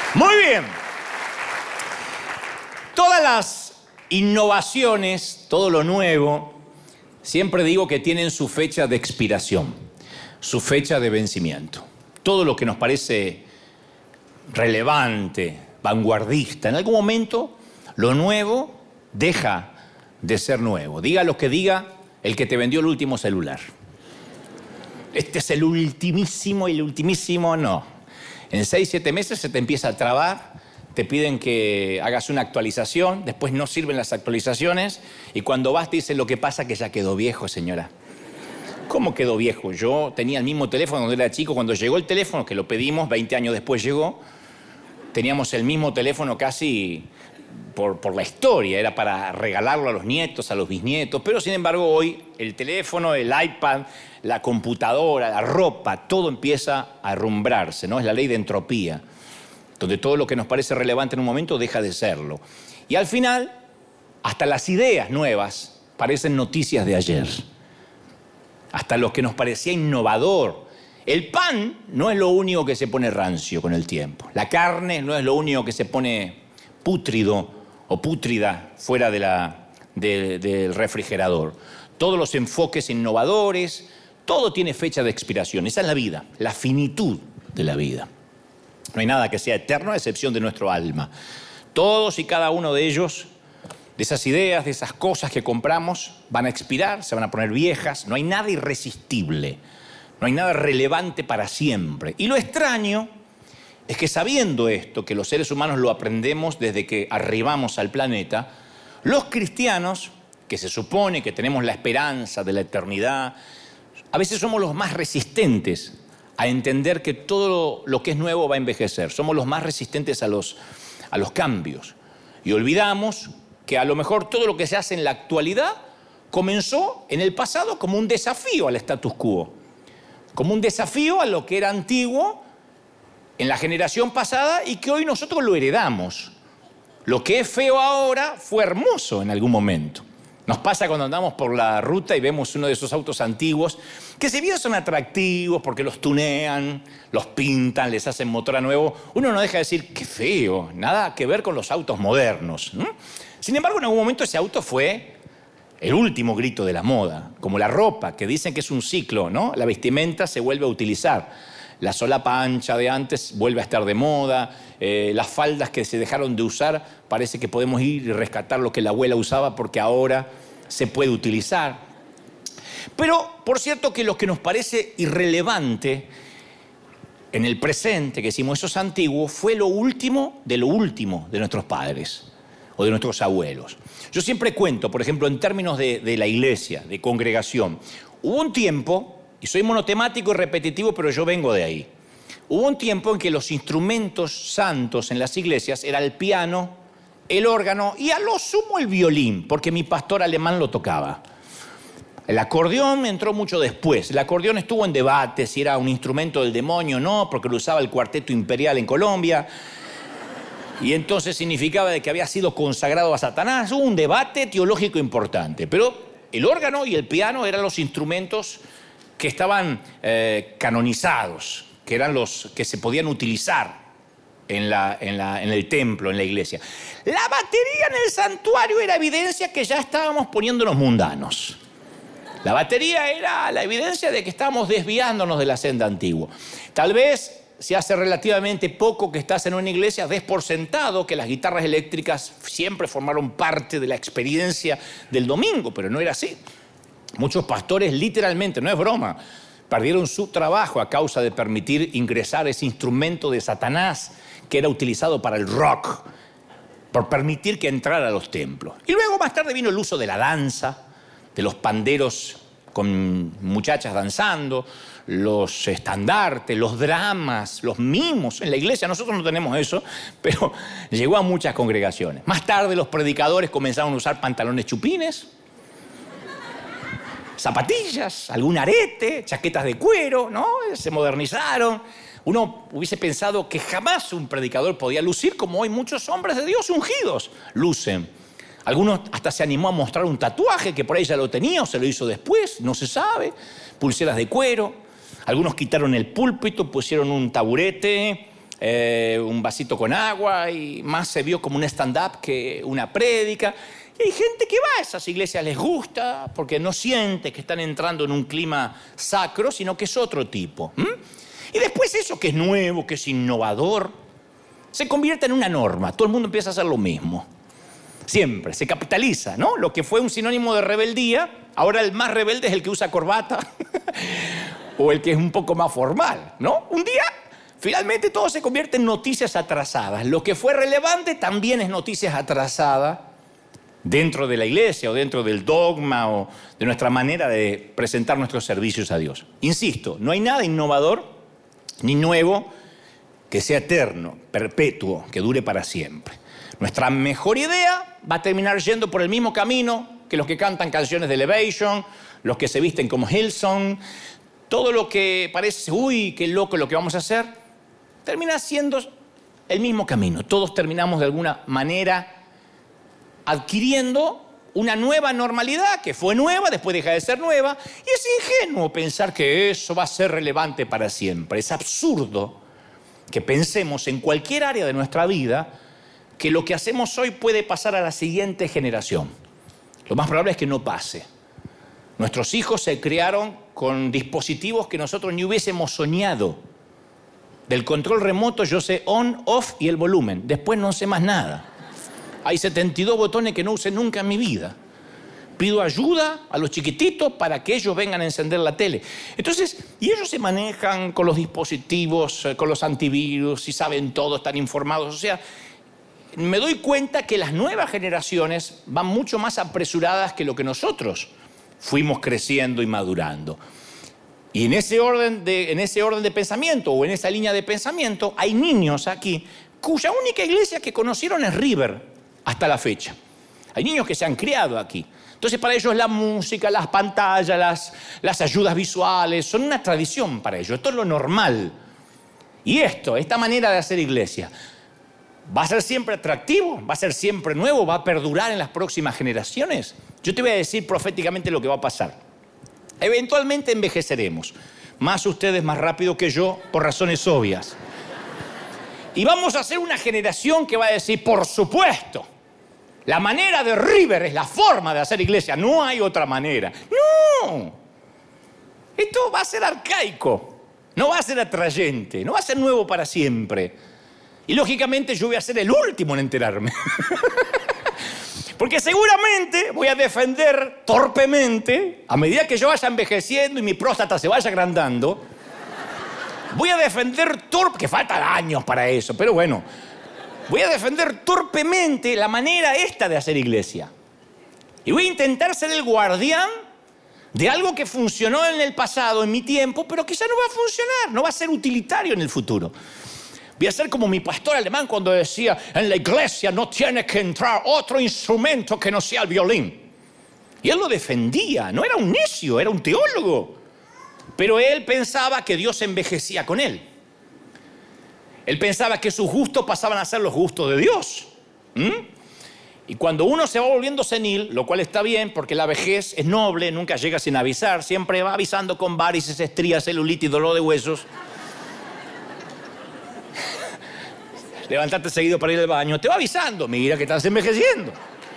Muy bien. Todas las innovaciones, todo lo nuevo, siempre digo que tienen su fecha de expiración, su fecha de vencimiento. Todo lo que nos parece relevante, vanguardista, en algún momento lo nuevo deja de ser nuevo. Diga lo que diga el que te vendió el último celular. Este es el ultimísimo y el ultimísimo no. En 6, 7 meses se te empieza a trabar, te piden que hagas una actualización, después no sirven las actualizaciones y cuando vas te dicen lo que pasa que ya quedó viejo, señora. ¿Cómo quedó viejo? Yo tenía el mismo teléfono cuando era chico. Cuando llegó el teléfono, que lo pedimos, 20 años después llegó, teníamos el mismo teléfono casi por la historia. Era para regalarlo a los nietos, a los bisnietos. Pero, sin embargo, hoy el teléfono, el iPad, la computadora, la ropa, todo empieza a arrumbrarse, ¿no? Es la ley de entropía, donde todo lo que nos parece relevante en un momento deja de serlo. Y al final, hasta las ideas nuevas parecen noticias de ayer. Hasta lo que nos parecía innovador. El pan no es lo único que se pone rancio con el tiempo. La carne no es lo único que se pone pútrido o pútrida fuera del refrigerador. Todos los enfoques innovadores, todo tiene fecha de expiración. Esa es la vida, la finitud de la vida. No hay nada que sea eterno a excepción de nuestro alma. Todos y cada uno de ellos, de esas ideas, de esas cosas que compramos, van a expirar, se van a poner viejas. No hay nada irresistible, no hay nada relevante para siempre. Y lo extraño es que sabiendo esto, que los seres humanos lo aprendemos desde que arribamos al planeta, los cristianos, que se supone que tenemos la esperanza de la eternidad, a veces somos los más resistentes a entender que todo lo que es nuevo va a envejecer. Somos los más resistentes a los cambios. Y olvidamos que a lo mejor todo lo que se hace en la actualidad comenzó en el pasado como un desafío al status quo, como un desafío a lo que era antiguo en la generación pasada y que hoy nosotros lo heredamos. Lo que es feo ahora fue hermoso en algún momento. Nos pasa cuando andamos por la ruta y vemos uno de esos autos antiguos que si bien son atractivos porque los tunean, los pintan, les hacen motor a nuevo, uno no deja de decir, qué feo, nada que ver con los autos modernos. Sin embargo, en algún momento ese auto fue el último grito de la moda, como la ropa, que dicen que es un ciclo, ¿no? La vestimenta se vuelve a utilizar. La solapa ancha de antes vuelve a estar de moda, las faldas que se dejaron de usar, parece que podemos ir y rescatar lo que la abuela usaba porque ahora se puede utilizar. Pero, por cierto, que lo que nos parece irrelevante en el presente, que decimos eso es antiguo, fue lo último de nuestros padres o de nuestros abuelos. Yo siempre cuento, por ejemplo, en términos de la iglesia, de congregación, hubo un tiempo, y soy monotemático y repetitivo, pero yo vengo de ahí. Hubo un tiempo en que los instrumentos santos en las iglesias era el piano, el órgano y a lo sumo el violín, porque mi pastor alemán lo tocaba. El acordeón entró mucho después. El acordeón estuvo en debate si era un instrumento del demonio o no, porque lo usaba el Cuarteto Imperial en Colombia. Y entonces significaba de que había sido consagrado a Satanás. Hubo un debate teológico importante. Pero el órgano y el piano eran los instrumentos que estaban canonizados, que eran los que se podían utilizar en el templo, en la iglesia. La batería en el santuario era evidencia que ya estábamos poniéndonos mundanos. La batería era la evidencia de que estábamos desviándonos de la senda antigua. Tal vez, si hace relativamente poco que estás en una iglesia, des por sentado que las guitarras eléctricas siempre formaron parte de la experiencia del domingo, pero no era así. Muchos pastores literalmente, no es broma, perdieron su trabajo a causa de permitir ingresar ese instrumento de Satanás que era utilizado para el rock, por permitir que entrara a los templos. Y luego más tarde vino el uso de la danza, de los panderos con muchachas danzando, los estandartes, los dramas, los mimos en la iglesia. Nosotros no tenemos eso, pero llegó a muchas congregaciones. Más tarde los predicadores comenzaron a usar pantalones chupines, zapatillas, algún arete, chaquetas de cuero, ¿no? Se modernizaron. Uno hubiese pensado que jamás un predicador podía lucir como hoy muchos hombres de Dios ungidos lucen. Algunos hasta se animó a mostrar un tatuaje que por ahí ya lo tenía o se lo hizo después, no se sabe. Pulseras de cuero. Algunos quitaron el púlpito, pusieron un taburete un vasito con agua y más se vio como un stand-up que una prédica. Y hay gente que va a esas iglesias, les gusta, porque no siente que están entrando en un clima sacro, sino que es otro tipo. Y después eso que es nuevo, que es innovador, se convierte en una norma. Todo el mundo empieza a hacer lo mismo. Siempre, se capitaliza, ¿no? Lo que fue un sinónimo de rebeldía, ahora el más rebelde es el que usa corbata o el que es un poco más formal, ¿no? Un día, finalmente todo se convierte en noticias atrasadas. Lo que fue relevante también es noticias atrasadas dentro de la iglesia o dentro del dogma o de nuestra manera de presentar nuestros servicios a Dios. Insisto, no hay nada innovador ni nuevo que sea eterno, perpetuo, que dure para siempre. Nuestra mejor idea va a terminar yendo por el mismo camino que los que cantan canciones de Elevation, los que se visten como Hillsong, todo lo que parece, uy, qué loco lo que vamos a hacer, termina siendo el mismo camino. Todos terminamos de alguna manera adquiriendo una nueva normalidad que fue nueva, después deja de ser nueva, y es ingenuo pensar que eso va a ser relevante para siempre. Es absurdo que pensemos en cualquier área de nuestra vida que lo que hacemos hoy puede pasar a la siguiente generación. Lo más probable es que no pase. Nuestros hijos se criaron con dispositivos que nosotros ni hubiésemos soñado. Del control remoto yo sé on, off y el volumen. Después no sé más nada. Hay 72 botones que no usé nunca en mi vida. Pido ayuda a los chiquititos para que ellos vengan a encender la tele. Entonces, y ellos se manejan con los dispositivos, con los antivirus, y saben todo, están informados. O sea, me doy cuenta que las nuevas generaciones van mucho más apresuradas que lo que nosotros fuimos creciendo y madurando. Y en ese orden de pensamiento o en esa línea de pensamiento hay niños aquí cuya única iglesia que conocieron es River hasta la fecha. Hay niños que se han criado aquí. Entonces para ellos la música, las pantallas, las ayudas visuales son una tradición para ellos. Esto es lo normal. Y esta manera de hacer iglesia, ¿va a ser siempre atractivo? ¿Va a ser siempre nuevo? ¿Va a perdurar en las próximas generaciones? Yo te voy a decir proféticamente lo que va a pasar. Eventualmente envejeceremos. Más ustedes más rápido que yo, por razones obvias. Y vamos a ser una generación que va a decir, por supuesto, la manera de River es la forma de hacer iglesia. No hay otra manera. No. Esto va a ser arcaico. No va a ser atrayente. No va a ser nuevo para siempre. Y lógicamente yo voy a ser el último en enterarme. Porque seguramente voy a defender torpemente, a medida que yo vaya envejeciendo y mi próstata se vaya agrandando, voy a defender que faltan años para eso, pero bueno, voy a defender torpemente la manera esta de hacer iglesia. Y voy a intentar ser el guardián de algo que funcionó en el pasado, en mi tiempo, pero que ya no va a funcionar, no va a ser utilitario en el futuro. Voy a ser como mi pastor alemán cuando decía, en la iglesia no tiene que entrar otro instrumento que no sea el violín. Y él lo defendía, no era un necio, era un teólogo. Pero él pensaba que Dios envejecía con él. Él pensaba que sus gustos pasaban a ser los gustos de Dios. Y cuando uno se va volviendo senil, lo cual está bien porque la vejez es noble, nunca llega sin avisar, siempre va avisando con varices, estrías, celulitis, dolor de huesos. Levantarte seguido para ir al baño, te va avisando, mira que estás envejeciendo.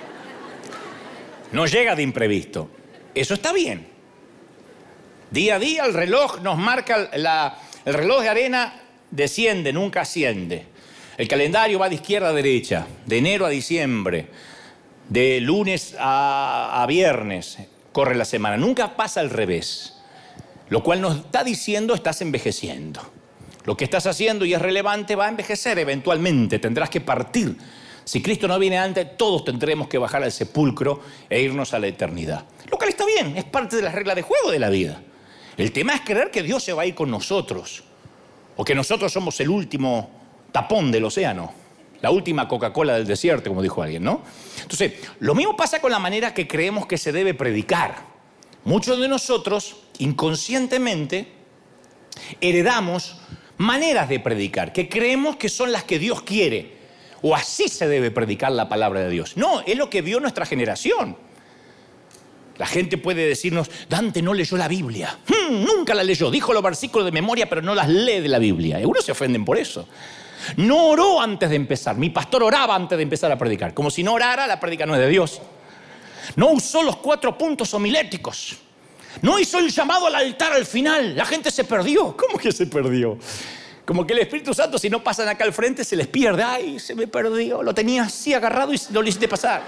No llega de imprevisto. Eso está bien. Día a día el reloj nos marca, el reloj de arena desciende, nunca asciende. El calendario va de izquierda a derecha, de enero a diciembre, de lunes a viernes, corre la semana. Nunca pasa al revés. Lo cual nos está diciendo estás envejeciendo. Lo que estás haciendo y es relevante va a envejecer eventualmente, tendrás que partir. Si Cristo no viene antes, todos tendremos que bajar al sepulcro e irnos a la eternidad. Lo cual está bien, es parte de las reglas de juego de la vida. El tema es creer que Dios se va a ir con nosotros, o que nosotros somos el último tapón del océano, la última Coca-Cola del desierto, como dijo alguien, ¿no? Entonces, lo mismo pasa con la manera que creemos que se debe predicar. Muchos de nosotros, inconscientemente, heredamos maneras de predicar que creemos que son las que Dios quiere, o así se debe predicar la palabra de Dios. No, es lo que vio nuestra generación. La gente puede decirnos, Dante no leyó la Biblia. Nunca la leyó, dijo los versículos de memoria, pero no las lee de la Biblia. Y algunos se ofenden por eso. No oró antes de empezar. Mi pastor oraba antes de empezar a predicar. Como si no orara, la prédica no es de Dios. No usó los 4 puntos homiléticos. No hizo el llamado al altar al final. La gente se perdió. ¿Cómo que se perdió? Como que el Espíritu Santo, si no pasan acá al frente, se les pierde. Ay, se me perdió. Lo tenía así agarrado y no lo hiciste pasar.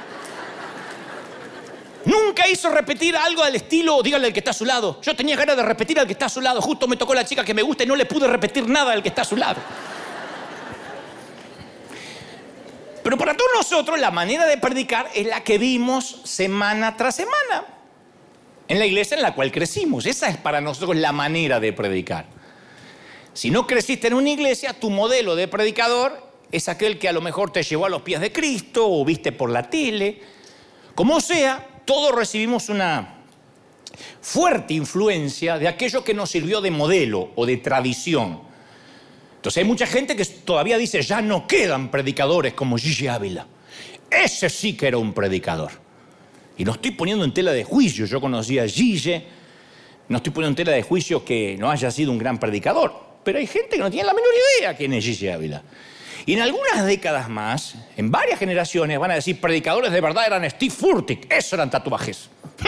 Nunca hizo repetir algo al estilo, dígale al que está a su lado. Yo tenía ganas de repetir al que está a su lado. Justo me tocó la chica que me gusta y no le pude repetir nada al que está a su lado. Pero para todos nosotros la manera de predicar es la que vimos semana tras semana en la iglesia en la cual crecimos. Esa es para nosotros la manera de predicar. Si no creciste en una iglesia, tu modelo de predicador es aquel que a lo mejor te llevó a los pies de Cristo o viste por la tele. Como sea, todos recibimos una fuerte influencia de aquello que nos sirvió de modelo o de tradición. Entonces hay mucha gente que todavía dice, ya no quedan predicadores como Gigi Ávila. Ese sí que era un predicador. Y no estoy poniendo en tela de juicio, yo conocí a Gigi, no estoy poniendo en tela de juicio que no haya sido un gran predicador, pero hay gente que no tiene la menor idea quién es Gigi Ávila. Y en algunas décadas más, en varias generaciones, van a decir, predicadores de verdad eran Steve Furtick, eso eran tatuajes.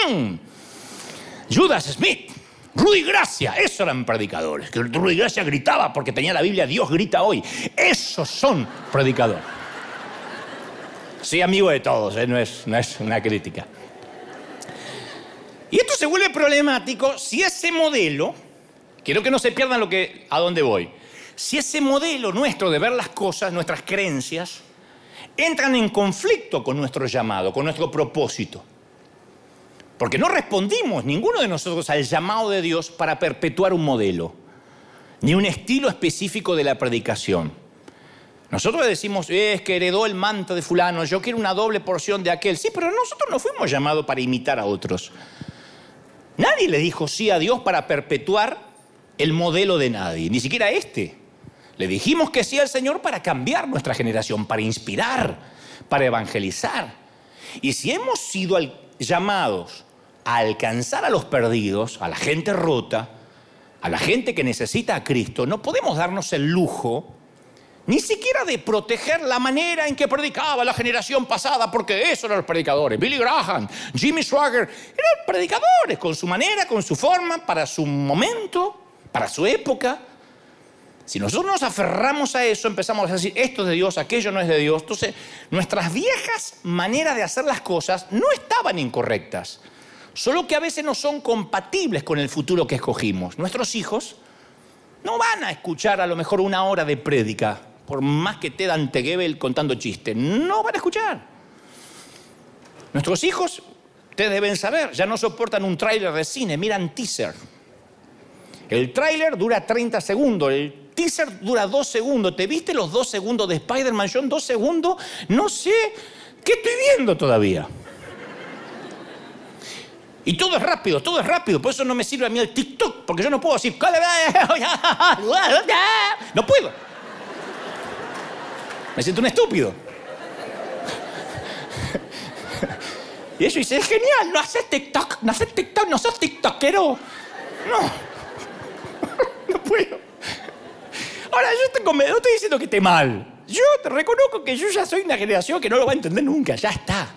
Judas Smith, Rudy Gracia, esos eran predicadores. Que Rudy Gracia gritaba porque tenía la Biblia, Dios grita hoy. Esos son predicadores. Sí, amigo de todos, no es una crítica. Y esto se vuelve problemático si ese modelo, quiero que no se pierdan a dónde voy, si ese modelo nuestro de ver las cosas, nuestras creencias, entran en conflicto con nuestro llamado, con nuestro propósito. Porque no respondimos ninguno de nosotros al llamado de Dios para perpetuar un modelo, ni un estilo específico de la predicación. Nosotros decimos, es que heredó el manto de fulano, yo quiero una doble porción de aquel. Sí, pero nosotros no fuimos llamados para imitar a otros. Nadie le dijo sí a Dios para perpetuar el modelo de nadie, ni siquiera este. Le dijimos que sí al Señor para cambiar nuestra generación, para inspirar, para evangelizar. Y si hemos sido llamados a alcanzar a los perdidos, a la gente rota, a la gente que necesita a Cristo, no podemos darnos el lujo ni siquiera de proteger la manera en que predicaba la generación pasada, porque eso eran los predicadores. Billy Graham, Jimmy Swaggart, eran predicadores con su manera, con su forma, para su momento, para su época. Si nosotros nos aferramos a eso, empezamos a decir, esto es de Dios, aquello no es de Dios. Entonces, nuestras viejas maneras de hacer las cosas no estaban incorrectas, solo que a veces no son compatibles con el futuro que escogimos. Nuestros hijos no van a escuchar a lo mejor 1 hora de prédica, por más que te Dante Gebel contando chistes. No van a escuchar. Nuestros hijos, ustedes deben saber, ya no soportan un tráiler de cine, miran teaser. El tráiler dura 30 segundos, el teaser dura 2 segundos. ¿Te viste los 2 segundos de Spider-Man? Yo en 2 segundos no sé qué estoy viendo todavía. Y todo es rápido, por eso no me sirve a mí el TikTok, porque yo no puedo decir, no puedo. Me siento un estúpido. Y ellos dicen, es genial, no haces TikTok, no sos tiktokero. No puedo. Ahora, no estoy diciendo que esté mal. Yo te reconozco que yo ya soy una generación que no lo va a entender nunca, ya está.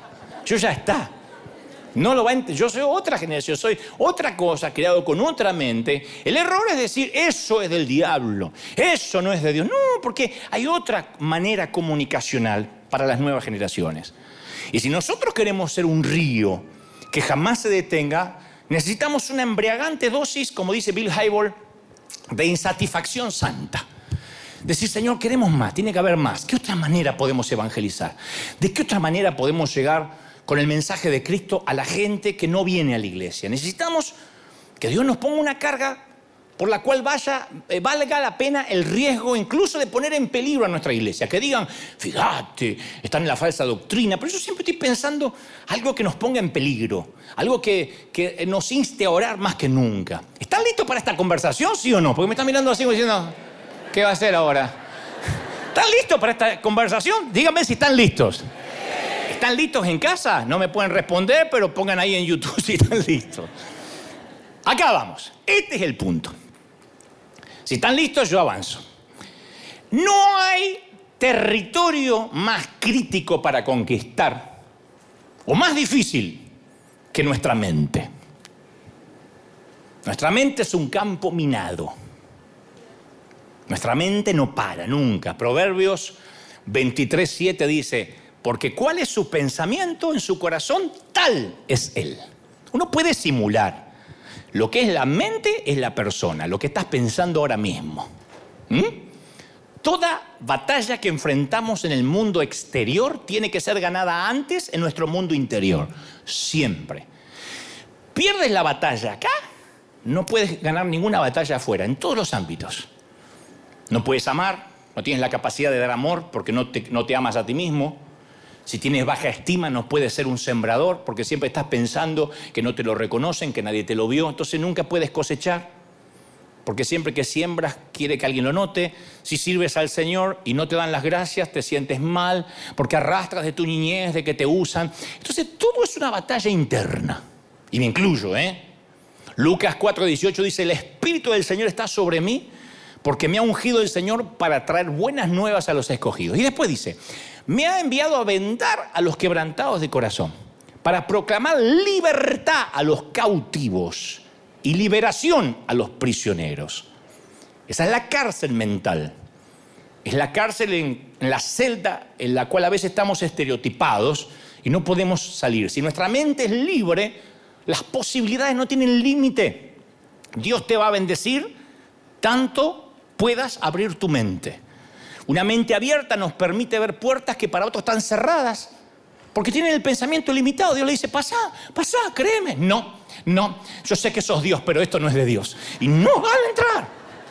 No lo va a entender. Yo soy otra generación, soy otra cosa, creado con otra mente. El error es decir, eso es del diablo, eso no es de Dios. No, porque hay otra manera comunicacional para las nuevas generaciones. Y si nosotros queremos ser un río que jamás se detenga, necesitamos una embriagante dosis, como dice Bill Hybels, de insatisfacción santa. Decir, Señor, queremos más, tiene que haber más. ¿Qué otra manera podemos evangelizar? ¿De qué otra manera podemos llegar con el mensaje de Cristo a la gente que no viene a la iglesia? Necesitamos que Dios nos ponga una carga por la cual valga la pena el riesgo incluso de poner en peligro a nuestra iglesia. Que digan, fíjate, están en la falsa doctrina. Pero yo siempre estoy pensando algo que nos ponga en peligro, algo que nos inste a orar más que nunca. ¿Están listos para esta conversación, sí o no? Porque me están mirando así como diciendo, ¿qué va a hacer ahora? ¿Están listos para esta conversación? Díganme si están listos. ¿Están listos en casa? No me pueden responder, pero pongan ahí en YouTube si están listos. Acá vamos. Este es el punto. Si están listos, yo avanzo. No hay territorio más crítico para conquistar o más difícil que nuestra mente. Nuestra mente es un campo minado. Nuestra mente no para nunca. Proverbios 23:7 dice, porque cuál es su pensamiento en su corazón, tal es él. Uno puede simular. Lo que es la mente es la persona, lo que estás pensando ahora mismo. Toda batalla que enfrentamos en el mundo exterior tiene que ser ganada antes en nuestro mundo interior. Siempre. Pierdes la batalla acá, no puedes ganar ninguna batalla afuera, en todos los ámbitos. No puedes amar, no tienes la capacidad de dar amor porque no te amas a ti mismo. Si tienes baja estima, no puedes ser un sembrador porque siempre estás pensando que no te lo reconocen, que nadie te lo vio. Entonces nunca puedes cosechar porque siempre que siembras quiere que alguien lo note. Si sirves al Señor y no te dan las gracias, te sientes mal porque arrastras de tu niñez, de que te usan. Entonces todo es una batalla interna. Y me incluyo, Lucas 4:18 dice, el Espíritu del Señor está sobre mí porque me ha ungido el Señor para traer buenas nuevas a los escogidos. Y después dice, me ha enviado a vendar a los quebrantados de corazón, para proclamar libertad a los cautivos y liberación a los prisioneros. Esa es la cárcel mental. Es la cárcel en la celda en la cual a veces estamos estereotipados y no podemos salir. Si nuestra mente es libre, las posibilidades no tienen límite. Dios te va a bendecir tanto puedas abrir tu mente. Una mente abierta nos permite ver puertas que para otros están cerradas, porque tienen el pensamiento limitado. Dios le dice, pasá, créeme. No, yo sé que sos Dios, pero esto no es de Dios. Y no van a entrar.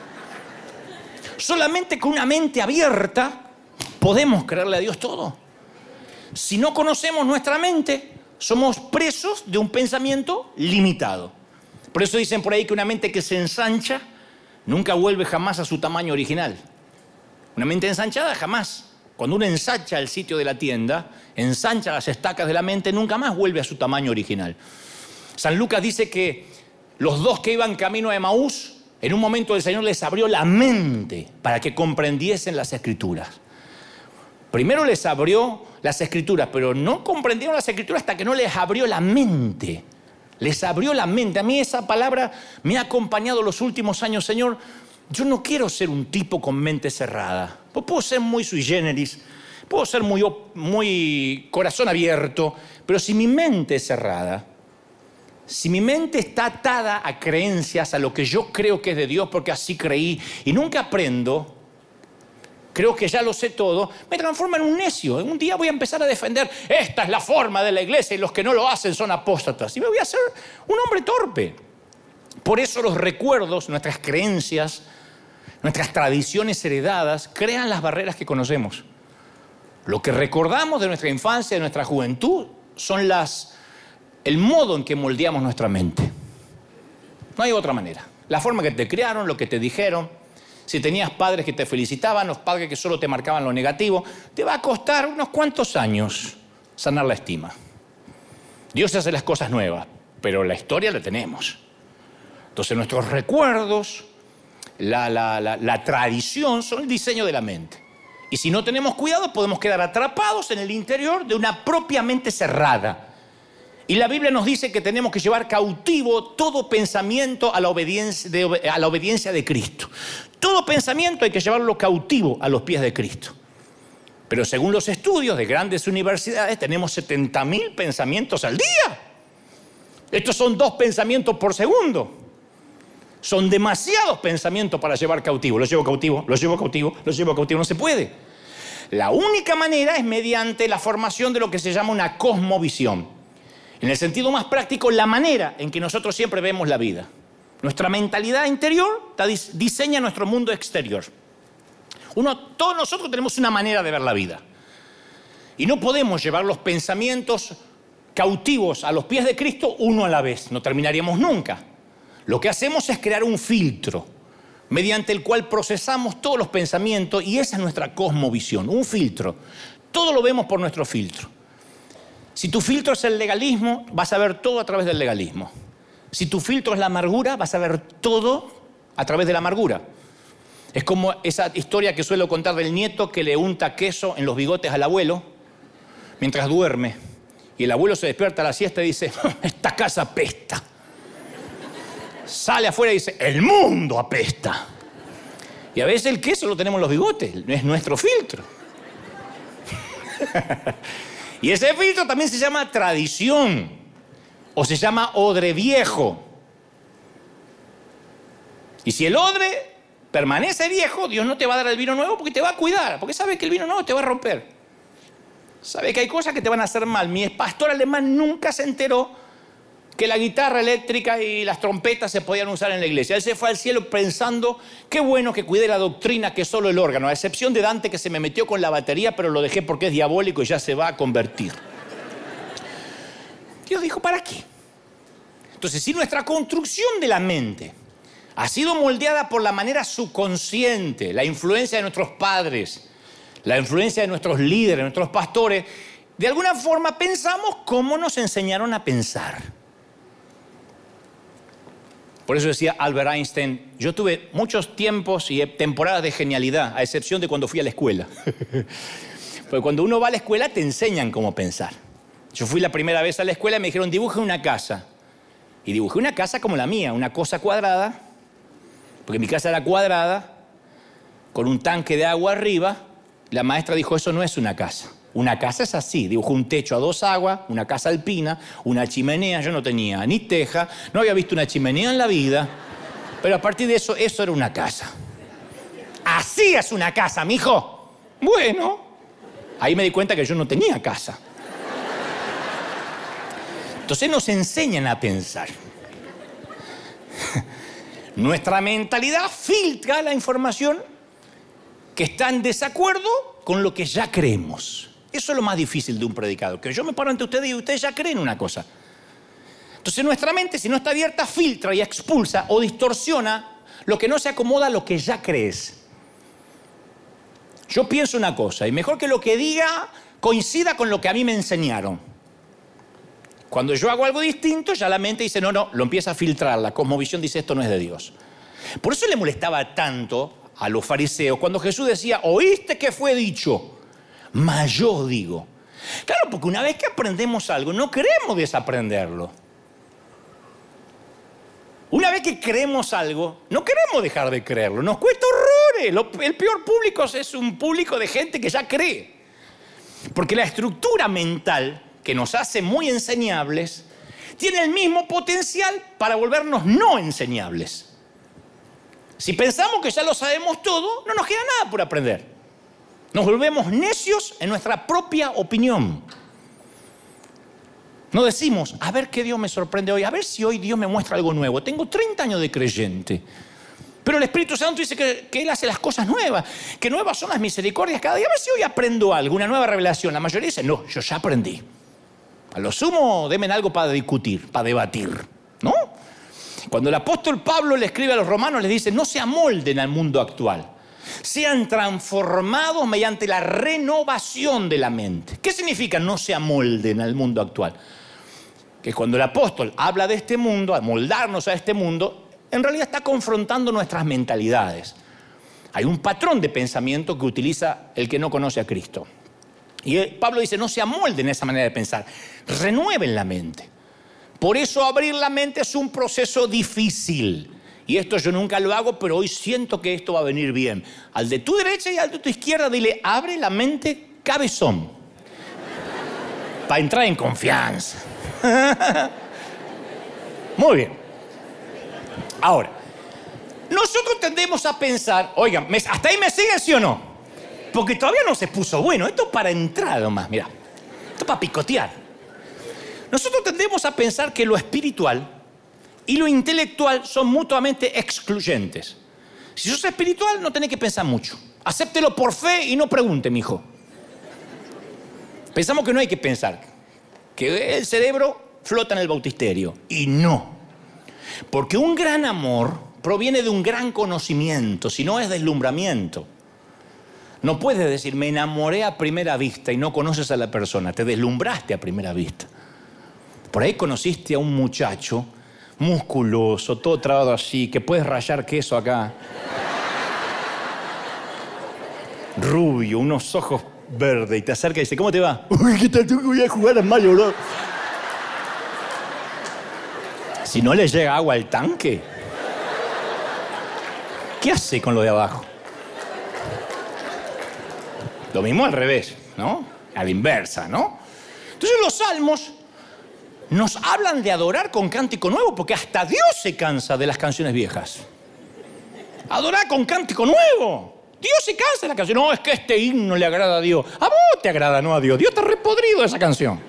Solamente con una mente abierta podemos creerle a Dios todo. Si no conocemos nuestra mente, somos presos de un pensamiento limitado. Por eso dicen por ahí que una mente que se ensancha nunca vuelve jamás a su tamaño original. Una mente ensanchada jamás. Cuando uno ensancha el sitio de la tienda, ensancha las estacas de la mente, nunca más vuelve a su tamaño original. San Lucas dice que los dos que iban camino a Emaús, en un momento el Señor les abrió la mente para que comprendiesen las Escrituras. Primero les abrió las Escrituras, pero no comprendieron las Escrituras hasta que no les abrió la mente. Les abrió la mente. A mí esa palabra me ha acompañado los últimos años, Señor. Yo no quiero ser un tipo con mente cerrada. Puedo ser muy sui generis, puedo ser muy corazón abierto, pero si mi mente es cerrada, si mi mente está atada a creencias, a lo que yo creo que es de Dios porque así creí y nunca aprendo, creo que ya lo sé todo, me transforma en un necio. Un día voy a empezar a defender, esta es la forma de la iglesia y los que no lo hacen son apóstatas. Y me voy a hacer un hombre torpe. Por eso los recuerdos, nuestras creencias, nuestras tradiciones heredadas crean las barreras que conocemos. Lo que recordamos de nuestra infancia, de nuestra juventud, son el modo en que moldeamos nuestra mente. No hay otra manera. La forma que te criaron, lo que te dijeron. Si tenías padres que te felicitaban, los padres que solo te marcaban lo negativo, te va a costar unos cuantos años sanar la estima. Dios hace las cosas nuevas, pero la historia la tenemos. Entonces nuestros recuerdos, la tradición son el diseño de la mente. Y si no tenemos cuidado podemos quedar atrapados en el interior de una propia mente cerrada. Y la Biblia nos dice que tenemos que llevar cautivo todo pensamiento a la obediencia de Cristo. Todo pensamiento hay que llevarlo cautivo a los pies de Cristo. Pero según los estudios de grandes universidades tenemos 70.000 pensamientos al día. Estos son 2 pensamientos por segundo. Son demasiados pensamientos para llevar cautivo. Los llevo cautivo, no se puede. La única manera es mediante la formación de lo que se llama una cosmovisión. En el sentido más práctico, la manera en que nosotros siempre vemos la vida. Nuestra mentalidad interior diseña nuestro mundo exterior. Todos nosotros tenemos una manera de ver la vida. Y no podemos llevar los pensamientos cautivos a los pies de Cristo uno a la vez. No terminaríamos nunca. Lo que hacemos es crear un filtro mediante el cual procesamos todos los pensamientos y esa es nuestra cosmovisión, un filtro. Todo lo vemos por nuestro filtro. Si tu filtro es el legalismo, vas a ver todo a través del legalismo. Si tu filtro es la amargura, vas a ver todo a través de la amargura. Es como esa historia que suelo contar del nieto que le unta queso en los bigotes al abuelo mientras duerme. Y el abuelo se despierta a la siesta y dice, esta casa apesta. Sale afuera y dice, el mundo apesta. Y a veces el queso lo tenemos en los bigotes, es nuestro filtro. Y ese filtro también se llama tradición o se llama odre viejo. Y si el odre permanece viejo, Dios no te va a dar el vino nuevo porque te va a cuidar, porque sabe que el vino nuevo te va a romper. Sabe que hay cosas que te van a hacer mal. Mi pastor alemán nunca se enteró que la guitarra eléctrica y las trompetas se podían usar en la iglesia. Él se fue al cielo pensando, qué bueno que cuidé la doctrina que es solo el órgano, a excepción de Dante que se me metió con la batería, pero lo dejé porque es diabólico y ya se va a convertir. Dios dijo, ¿para qué? Entonces, si nuestra construcción de la mente ha sido moldeada por la manera subconsciente, la influencia de nuestros padres, la influencia de nuestros líderes, de nuestros pastores, de alguna forma pensamos cómo nos enseñaron a pensar. Por eso decía Albert Einstein, yo tuve muchos tiempos y temporadas de genialidad, a excepción de cuando fui a la escuela. Porque cuando uno va a la escuela te enseñan cómo pensar. Yo fui la primera vez a la escuela y me dijeron, dibuje una casa. Y dibujé una casa como la mía, una cosa cuadrada, porque mi casa era cuadrada, con un tanque de agua arriba. La maestra dijo, eso no es una casa. Una casa es así, dibujó un techo a 2 aguas, una casa alpina, una chimenea. Yo no tenía ni teja, no había visto una chimenea en la vida, pero a partir de eso era una casa. Así es una casa, mijo. Bueno, ahí me di cuenta que yo no tenía casa. Entonces nos enseñan a pensar. Nuestra mentalidad filtra la información que está en desacuerdo con lo que ya creemos. Eso es lo más difícil de un predicador, que yo me paro ante ustedes y ustedes ya creen una cosa. Entonces nuestra mente, si no está abierta, filtra y expulsa o distorsiona lo que no se acomoda a lo que ya crees. Yo pienso una cosa y mejor que lo que diga coincida con lo que a mí me enseñaron. Cuando yo hago algo distinto, ya la mente dice, no, lo empieza a filtrar. La cosmovisión dice, esto no es de Dios. Por eso le molestaba tanto a los fariseos cuando Jesús decía, ¿oíste que fue dicho? Mas yo digo. Claro, porque una vez que aprendemos algo, no queremos desaprenderlo. Una vez que creemos algo, no queremos dejar de creerlo. Nos cuesta horrores. El peor público es un público de gente que ya cree. Porque la estructura mental que nos hace muy enseñables tiene el mismo potencial para volvernos no enseñables. Si pensamos que ya lo sabemos todo, no nos queda nada por aprender. Nos volvemos necios en nuestra propia opinión. No decimos, a ver qué Dios me sorprende hoy, a ver si hoy Dios me muestra algo nuevo. Tengo 30 años de creyente, pero el Espíritu Santo dice que Él hace las cosas nuevas, que nuevas son las misericordias cada día. A ver si hoy aprendo algo, una nueva revelación. La mayoría dice, no, yo ya aprendí. A lo sumo, denme algo para discutir, para debatir, ¿no? Cuando el apóstol Pablo le escribe a los romanos, les dice, no se amolden al mundo actual. Sean transformados mediante la renovación de la mente. ¿Qué significa no se amolden al mundo actual? Que cuando el apóstol habla de este mundo, amoldarnos a este mundo, en realidad está confrontando nuestras mentalidades. Hay un patrón de pensamiento que utiliza el que no conoce a Cristo. Y Pablo dice, no se amolden a esa manera de pensar, renueven la mente. Por eso abrir la mente es un proceso difícil. Y esto yo nunca lo hago, pero hoy siento que esto va a venir bien. Al de tu derecha y al de tu izquierda, dile, abre la mente cabezón. Para entrar en confianza. Muy bien. Ahora, nosotros tendemos a pensar, oigan, ¿hasta ahí me siguen, sí o no? Porque todavía no se puso bueno. Esto es para entrar nomás, mirá. Esto es para picotear. Nosotros tendemos a pensar que lo espiritual y lo intelectual son mutuamente excluyentes. Si sos espiritual, no tenés que pensar mucho. Acéptelo por fe y no pregunte, mijo. Pensamos que no hay que pensar, que el cerebro flota en el bautisterio. Y no. Porque un gran amor proviene de un gran conocimiento, si no es deslumbramiento. No puedes decir, me enamoré a primera vista y no conoces a la persona. Te deslumbraste a primera vista. Por ahí conociste a un muchacho musculoso, todo trabado así, que puedes rallar queso acá. rubio, unos ojos verdes, y te acerca y dice, ¿cómo te va? Uy, ¿qué tal? Tú voy a jugar al Mario Bros. Si no le llega agua al tanque, ¿qué hace con lo de abajo? Lo mismo al revés, ¿no? A la inversa, ¿no? Entonces los salmos nos hablan de adorar con cántico nuevo, porque hasta Dios se cansa de las canciones viejas. Adorar con cántico nuevo. Dios se cansa de la canción. No, es que este himno le agrada a Dios. A vos te agrada, no a Dios. Dios está repodrido de esa canción.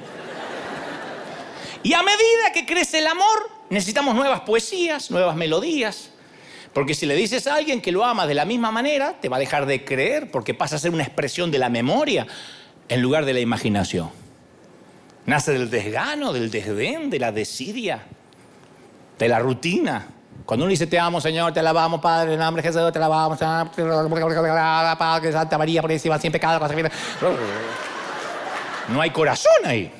Y a medida que crece el amor, necesitamos nuevas poesías, nuevas melodías. Porque si le dices a alguien que lo ama de la misma manera, te va a dejar de creer, porque pasa a ser una expresión de la memoria en lugar de la imaginación. Nace del desgano, del desdén, de la desidia, de la rutina. Cuando uno dice, te amo, Señor, te alabamos, Padre, en el nombre de Jesús, te alabamos, Padre, Santa María, por encima, sin pecado. No hay corazón ahí.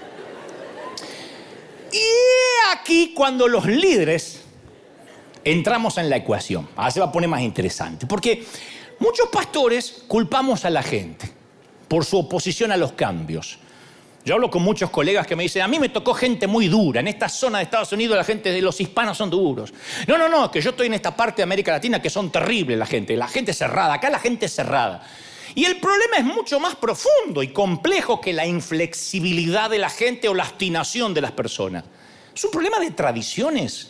Y aquí cuando los líderes entramos en la ecuación. Ahora se va a poner más interesante. Porque muchos pastores culpamos a la gente por su oposición a los cambios. Yo hablo con muchos colegas que me dicen, a mí me tocó gente muy dura. En esta zona de Estados Unidos la gente de los hispanos son duros. No, que yo estoy en esta parte de América Latina que son terribles la gente cerrada. Acá la gente es cerrada. Y el problema es mucho más profundo y complejo que la inflexibilidad de la gente o la obstinación de las personas. Es un problema de tradiciones,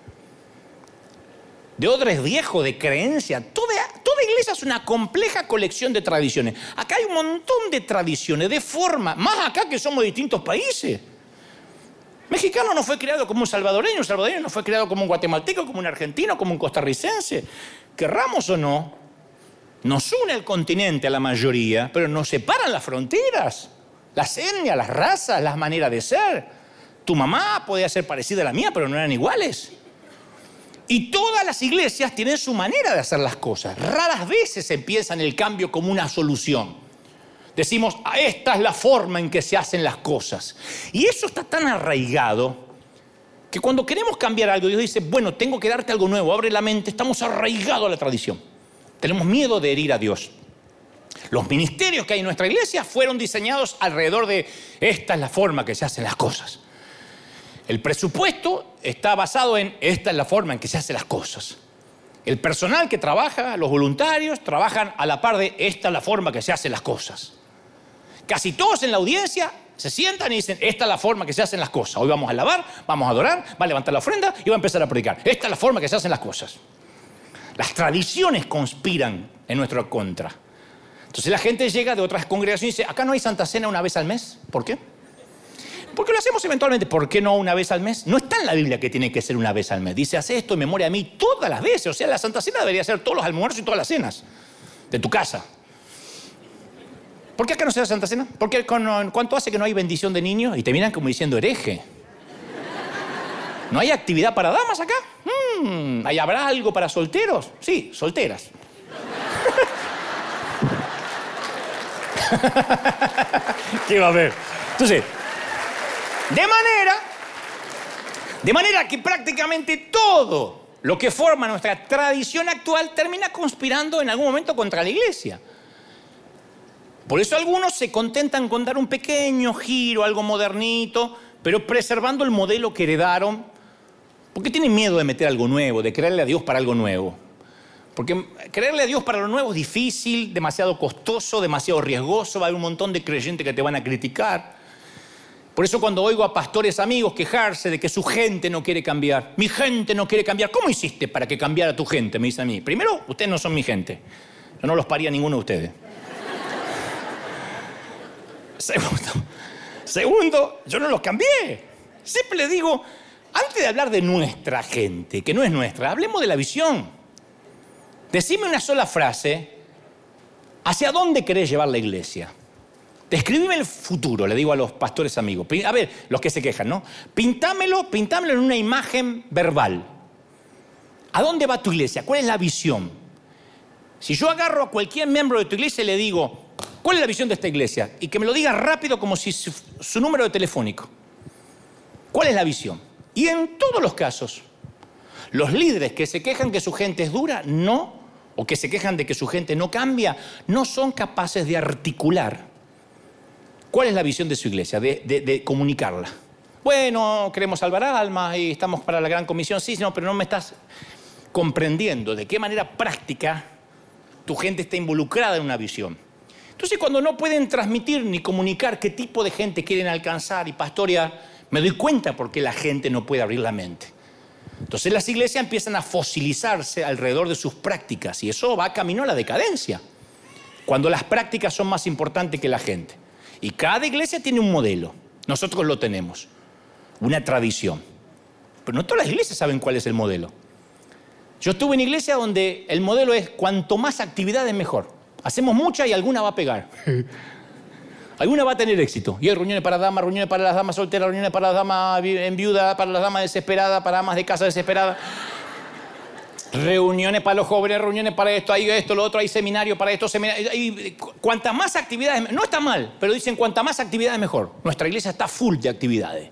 de odres viejos, de creencia. Toda iglesia es una compleja colección de tradiciones. Acá hay un montón de tradiciones, de forma, más acá que somos de distintos países. Mexicano no fue creado como un salvadoreño no fue creado como un guatemalteco, como un argentino, como un costarricense. Querramos o no, nos une el continente a la mayoría, pero nos separan las fronteras, las etnias, las razas, las maneras de ser. Tu mamá podía ser parecida a la mía, pero no eran iguales. Y todas las iglesias tienen su manera de hacer las cosas. Raras veces se piensa en el cambio como una solución. Decimos, esta es la forma en que se hacen las cosas. Y eso está tan arraigado que cuando queremos cambiar algo, Dios dice, bueno, tengo que darte algo nuevo, abre la mente, estamos arraigados a la tradición. Tenemos miedo de herir a Dios. Los ministerios que hay en nuestra iglesia fueron diseñados alrededor de esta es la forma que se hacen las cosas. El presupuesto está basado en esta es la forma en que se hacen las cosas. El personal que trabaja, los voluntarios, trabajan a la par de esta es la forma que se hacen las cosas. Casi todos en la audiencia se sientan y dicen esta es la forma que se hacen las cosas. Hoy vamos a alabar, vamos a adorar, va a levantar la ofrenda y va a empezar a predicar. Esta es la forma que se hacen las cosas. Las tradiciones conspiran en nuestra contra. Entonces la gente llega de otras congregaciones y dice, acá no hay Santa Cena una vez al mes. ¿Por qué? Porque lo hacemos eventualmente. ¿Por qué no una vez al mes? No está en la Biblia que tiene que ser una vez al mes. Dice, haz esto en memoria a mí todas las veces. O sea, la Santa Cena debería ser todos los almuerzos y todas las cenas de tu casa. ¿Por qué acá no se da Santa Cena? Porque ¿cuánto hace que no hay bendición de niños? Y te miran como diciendo hereje. ¿No hay actividad para damas acá? ¿Habrá algo para solteros? Sí, solteras. ¿Qué va a haber? Entonces, de manera que prácticamente todo lo que forma nuestra tradición actual termina conspirando en algún momento contra la iglesia. Por eso algunos se contentan con dar un pequeño giro, algo modernito, pero preservando el modelo que heredaron, porque tienen miedo de meter algo nuevo, de creerle a Dios para algo nuevo. Porque creerle a Dios para lo nuevo es difícil, demasiado costoso, demasiado riesgoso, va a haber un montón de creyentes que te van a criticar. Por eso cuando oigo a pastores amigos quejarse de que su gente no quiere cambiar, mi gente no quiere cambiar, ¿cómo hiciste para que cambiara tu gente? Me dice a mí. Primero, ustedes no son mi gente. Yo no los paría a ninguno de ustedes. Segundo, yo no los cambié. Siempre les digo, antes de hablar de nuestra gente, que no es nuestra, hablemos de la visión. Decime una sola frase, ¿hacia dónde querés llevar la iglesia? Describime el futuro, le digo a los pastores amigos. A ver, los que se quejan, ¿no? Pintámelo en una imagen verbal. ¿A dónde va tu iglesia? ¿Cuál es la visión? Si yo agarro a cualquier miembro de tu iglesia y le digo, ¿cuál es la visión de esta iglesia? Y que me lo diga rápido como si su número de telefónico. ¿Cuál es la visión? Y en todos los casos, los líderes que se quejan que su gente es dura no o que se quejan de que su gente no cambia, no son capaces de articular cuál es la visión de su iglesia, de comunicarla. Bueno, queremos salvar almas y estamos para la gran comisión, sí, no, pero no me estás comprendiendo de qué manera práctica tu gente está involucrada en una visión. Entonces, cuando no pueden transmitir ni comunicar qué tipo de gente quieren alcanzar y pastorear, me doy cuenta por qué la gente no puede abrir la mente. Entonces, las iglesias empiezan a fosilizarse alrededor de sus prácticas y eso va camino a la decadencia, cuando las prácticas son más importantes que la gente. Y cada iglesia tiene un modelo. Nosotros lo tenemos. Una tradición. Pero no todas las iglesias saben cuál es el modelo. Yo estuve en iglesia donde el modelo es cuanto más actividades mejor. Hacemos mucha y alguna va a pegar. Alguna va a tener éxito. Y hay reuniones para damas, reuniones para las damas solteras, reuniones para las damas en viuda, para las damas desesperadas, para amas de casa desesperadas. Reuniones para los jóvenes, reuniones para esto, hay esto, lo otro, hay seminarios para esto, seminarios. Cuantas más actividades, no está mal, pero dicen cuantas más actividades mejor. Nuestra iglesia está full de actividades.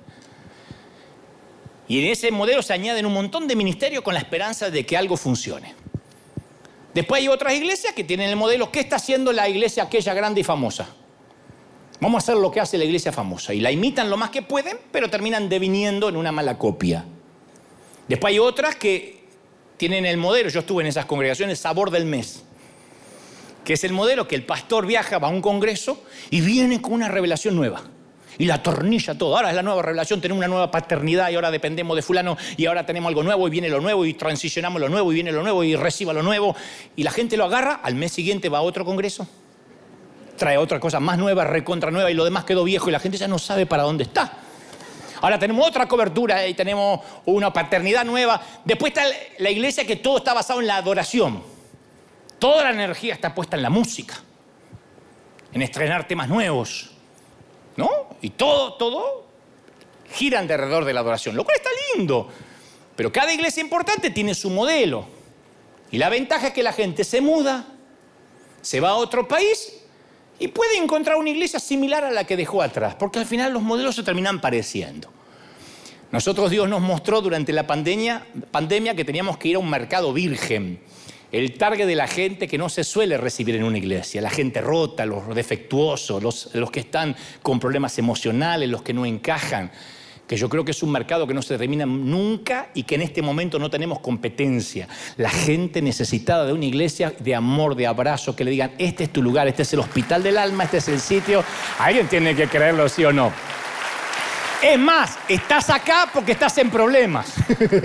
Y en ese modelo se añaden un montón de ministerios con la esperanza de que algo funcione. Después hay otras iglesias que tienen el modelo, ¿qué está haciendo la iglesia aquella grande y famosa? Vamos a hacer lo que hace la iglesia famosa. Y la imitan lo más que pueden, pero terminan deviniendo en una mala copia. Después hay otras que tienen el modelo, yo estuve en esas congregaciones, sabor del mes, que es el modelo que el pastor viaja, va a un congreso y viene con una revelación nueva. Y la atornilla todo. Ahora es la nueva revelación, tenemos una nueva paternidad y ahora dependemos de fulano y ahora tenemos algo nuevo y viene lo nuevo y transicionamos lo nuevo y viene lo nuevo y reciba lo nuevo. Y la gente lo agarra, al mes siguiente va a otro congreso, trae otra cosa más nueva, recontra nueva y lo demás quedó viejo y la gente ya no sabe para dónde está. Ahora tenemos otra cobertura y tenemos una paternidad nueva. Después está la iglesia que todo está basado en la adoración. Toda la energía está puesta en la música, en estrenar temas nuevos, ¿no? Y todo gira alrededor de la adoración, lo cual está lindo. Pero cada iglesia importante tiene su modelo. Y la ventaja es que la gente se muda, se va a otro país y puede encontrar una iglesia similar a la que dejó atrás, porque al final los modelos se terminan pareciendo. Nosotros Dios nos mostró durante la pandemia que teníamos que ir a un mercado virgen. El target de la gente que no se suele recibir en una iglesia, la gente rota, los defectuosos, los que están con problemas emocionales, los que no encajan, que yo creo que es un mercado que no se termina nunca y que en este momento no tenemos competencia. La gente necesitada de una iglesia de amor, de abrazo, que le digan, este es tu lugar, este es el hospital del alma, este es el sitio. Alguien tiene que creerlo, sí o no. Es más, estás acá porque estás en problemas.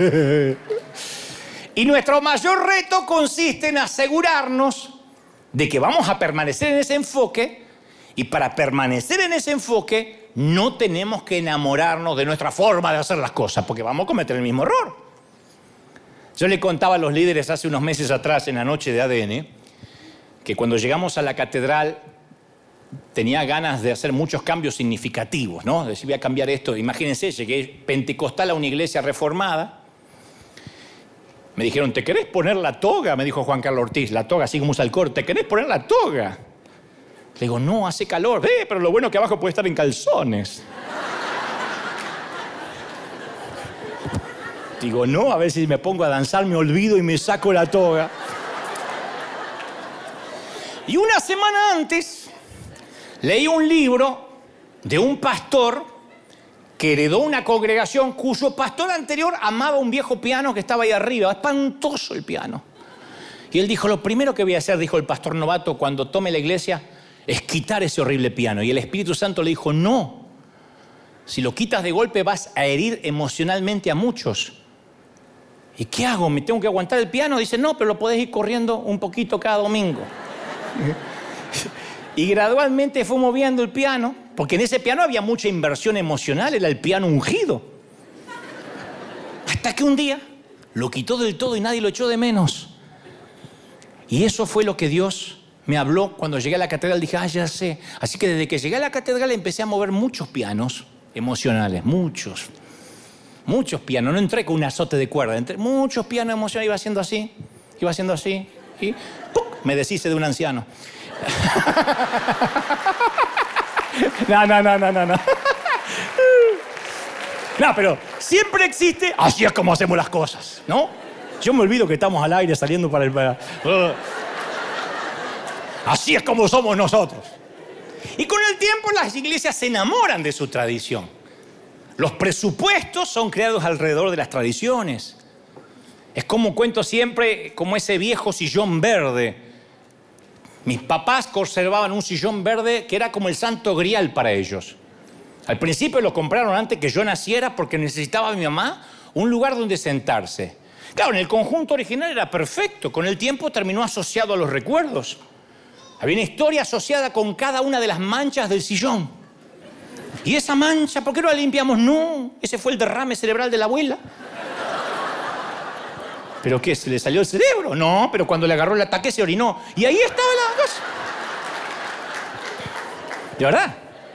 Y nuestro mayor reto consiste en asegurarnos de que vamos a permanecer en ese enfoque y para permanecer en ese enfoque no tenemos que enamorarnos de nuestra forma de hacer las cosas porque vamos a cometer el mismo error. Yo le contaba a los líderes hace unos meses atrás en la noche de ADN que cuando llegamos a la catedral tenía ganas de hacer muchos cambios significativos, ¿no? Decir, voy a cambiar esto. Imagínense, llegué pentecostal a una iglesia reformada. Me dijeron, ¿te querés poner la toga? Me dijo Juan Carlos Ortiz, la toga, así como usa el coro. ¿Te querés poner la toga? Le digo, no, hace calor. Pero lo bueno es que abajo puede estar en calzones. Digo, no, a ver si me pongo a danzar, me olvido y me saco la toga. Y una semana antes leí un libro de un pastor que heredó una congregación cuyo pastor anterior amaba un viejo piano que estaba ahí arriba. Espantoso el piano. Y él dijo, lo primero que voy a hacer, dijo el pastor novato, cuando tome la iglesia, es quitar ese horrible piano. Y el Espíritu Santo le dijo, no. Si lo quitas de golpe vas a herir emocionalmente a muchos. ¿Y qué hago? ¿Me tengo que aguantar el piano? Dice, no, pero lo podés ir corriendo un poquito cada domingo. Y gradualmente fue moviendo el piano, porque en ese piano había mucha inversión emocional, era el piano ungido. Hasta que un día lo quitó del todo y nadie lo echó de menos. Y eso fue lo que Dios me habló cuando llegué a la catedral. Dije, ya sé. Así que desde que llegué a la catedral empecé a mover muchos pianos emocionales, muchos pianos. No entré con un azote de cuerda, entré muchos pianos emocionales, iba haciendo así y ¡puc! Me deshice de un anciano. No. No, pero siempre existe, así es como hacemos las cosas, ¿no? Yo me olvido que estamos al aire saliendo para el... Así es como somos nosotros. Y con el tiempo las iglesias se enamoran de su tradición. Los presupuestos son creados alrededor de las tradiciones. Es como cuento siempre, como ese viejo sillón verde. Mis papás conservaban un sillón verde que era como el santo grial para ellos. Al principio lo compraron antes que yo naciera porque necesitaba mi mamá un lugar donde sentarse. Claro, en el conjunto original era perfecto. Con el tiempo terminó asociado a los recuerdos. Había una historia asociada con cada una de las manchas del sillón. Y esa mancha, ¿por qué no la limpiamos? No, ese fue el derrame cerebral de la abuela. ¿Pero qué? ¿Se le salió el cerebro? No, pero cuando le agarró el ataque se orinó. Y ahí estaba la cosa. ¿De verdad?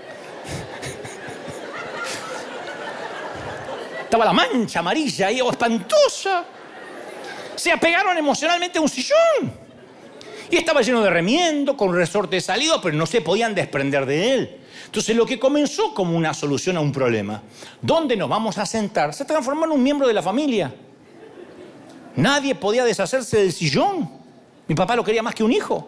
Estaba la mancha amarilla ahí, espantosa. Se apegaron emocionalmente a un sillón. Y estaba lleno de remiendo, con resorte salido, pero no se podían desprender de él. Entonces lo que comenzó como una solución a un problema, ¿dónde nos vamos a sentar?, se transformó en un miembro de la familia. Nadie podía deshacerse del sillón. Mi papá lo quería más que un hijo.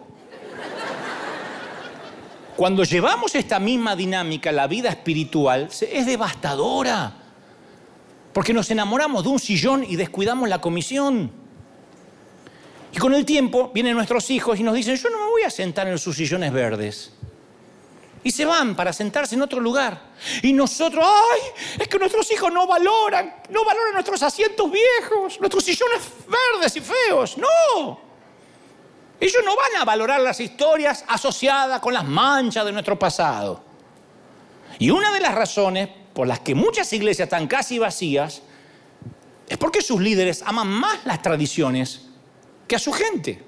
Cuando llevamos esta misma dinámica a la vida espiritual, es devastadora. Porque nos enamoramos de un sillón y descuidamos la comisión. Y con el tiempo vienen nuestros hijos y nos dicen, yo no me voy a sentar en sus sillones verdes. Y se van para sentarse en otro lugar. Y nosotros, ¡ay! Es que nuestros hijos no valoran nuestros asientos viejos, nuestros sillones verdes y feos. ¡No! Ellos no van a valorar las historias asociadas con las manchas de nuestro pasado. Y una de las razones por las que muchas iglesias están casi vacías es porque sus líderes aman más las tradiciones que a su gente.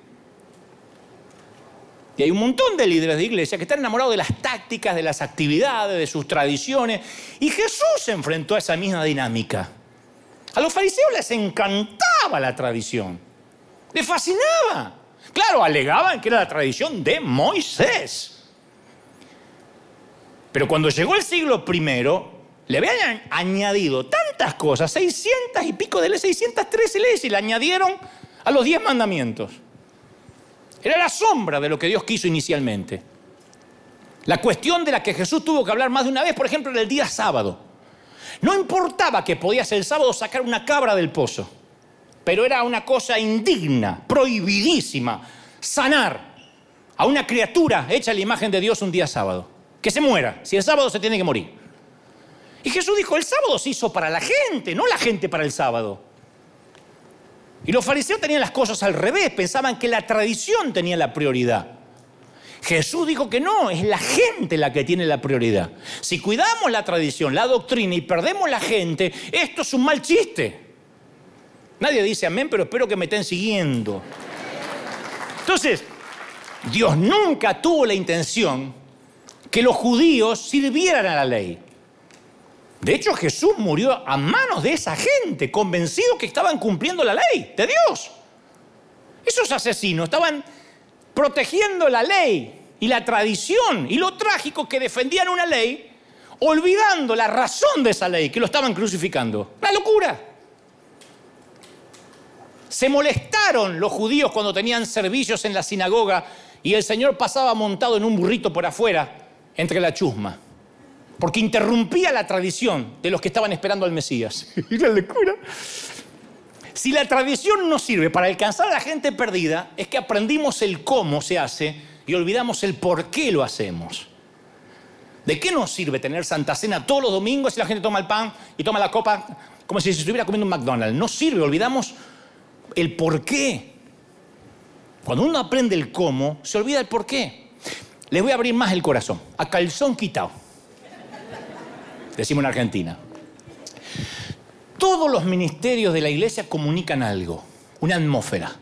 Y hay un montón de líderes de iglesia que están enamorados de las tácticas, de las actividades, de sus tradiciones. Y Jesús se enfrentó a esa misma dinámica. A los fariseos les encantaba la tradición. Les fascinaba. Claro, alegaban que era la tradición de Moisés. Pero cuando llegó el siglo I, le habían añadido tantas cosas, 600 y pico de leyes, 613 leyes, y le añadieron a los 10 mandamientos. Era la sombra de lo que Dios quiso inicialmente. La cuestión de la que Jesús tuvo que hablar más de una vez, por ejemplo, era el día sábado. No importaba que podías el sábado sacar una cabra del pozo, pero era una cosa indigna, prohibidísima, sanar a una criatura hecha a la imagen de Dios un día sábado. Que se muera, si el sábado se tiene que morir. Y Jesús dijo, el sábado se hizo para la gente, no la gente para el sábado. Y los fariseos tenían las cosas al revés, pensaban que la tradición tenía la prioridad. Jesús dijo que no, es la gente la que tiene la prioridad. Si cuidamos la tradición, la doctrina y perdemos la gente, esto es un mal chiste. Nadie dice amén, pero espero que me estén siguiendo. Entonces, Dios nunca tuvo la intención que los judíos sirvieran a la ley. De hecho, Jesús murió a manos de esa gente, convencidos que estaban cumpliendo la ley de Dios. Esos asesinos estaban protegiendo la ley y la tradición y lo trágico que defendían una ley, olvidando la razón de esa ley, que lo estaban crucificando. ¡Una locura! Se molestaron los judíos cuando tenían servicios en la sinagoga y el Señor pasaba montado en un burrito por afuera, entre la chusma. Porque interrumpía la tradición de los que estaban esperando al Mesías. ¡Y la locura! Si la tradición no sirve para alcanzar a la gente perdida, es que aprendimos el cómo se hace y olvidamos el por qué lo hacemos. ¿De qué nos sirve tener Santa Cena todos los domingos si la gente toma el pan y toma la copa como si se estuviera comiendo un McDonald's? No sirve, olvidamos el por qué. Cuando uno aprende el cómo, se olvida el por qué. Les voy a abrir más el corazón, a calzón quitado. Decimos en Argentina. Todos los ministerios de la iglesia comunican algo, una atmósfera.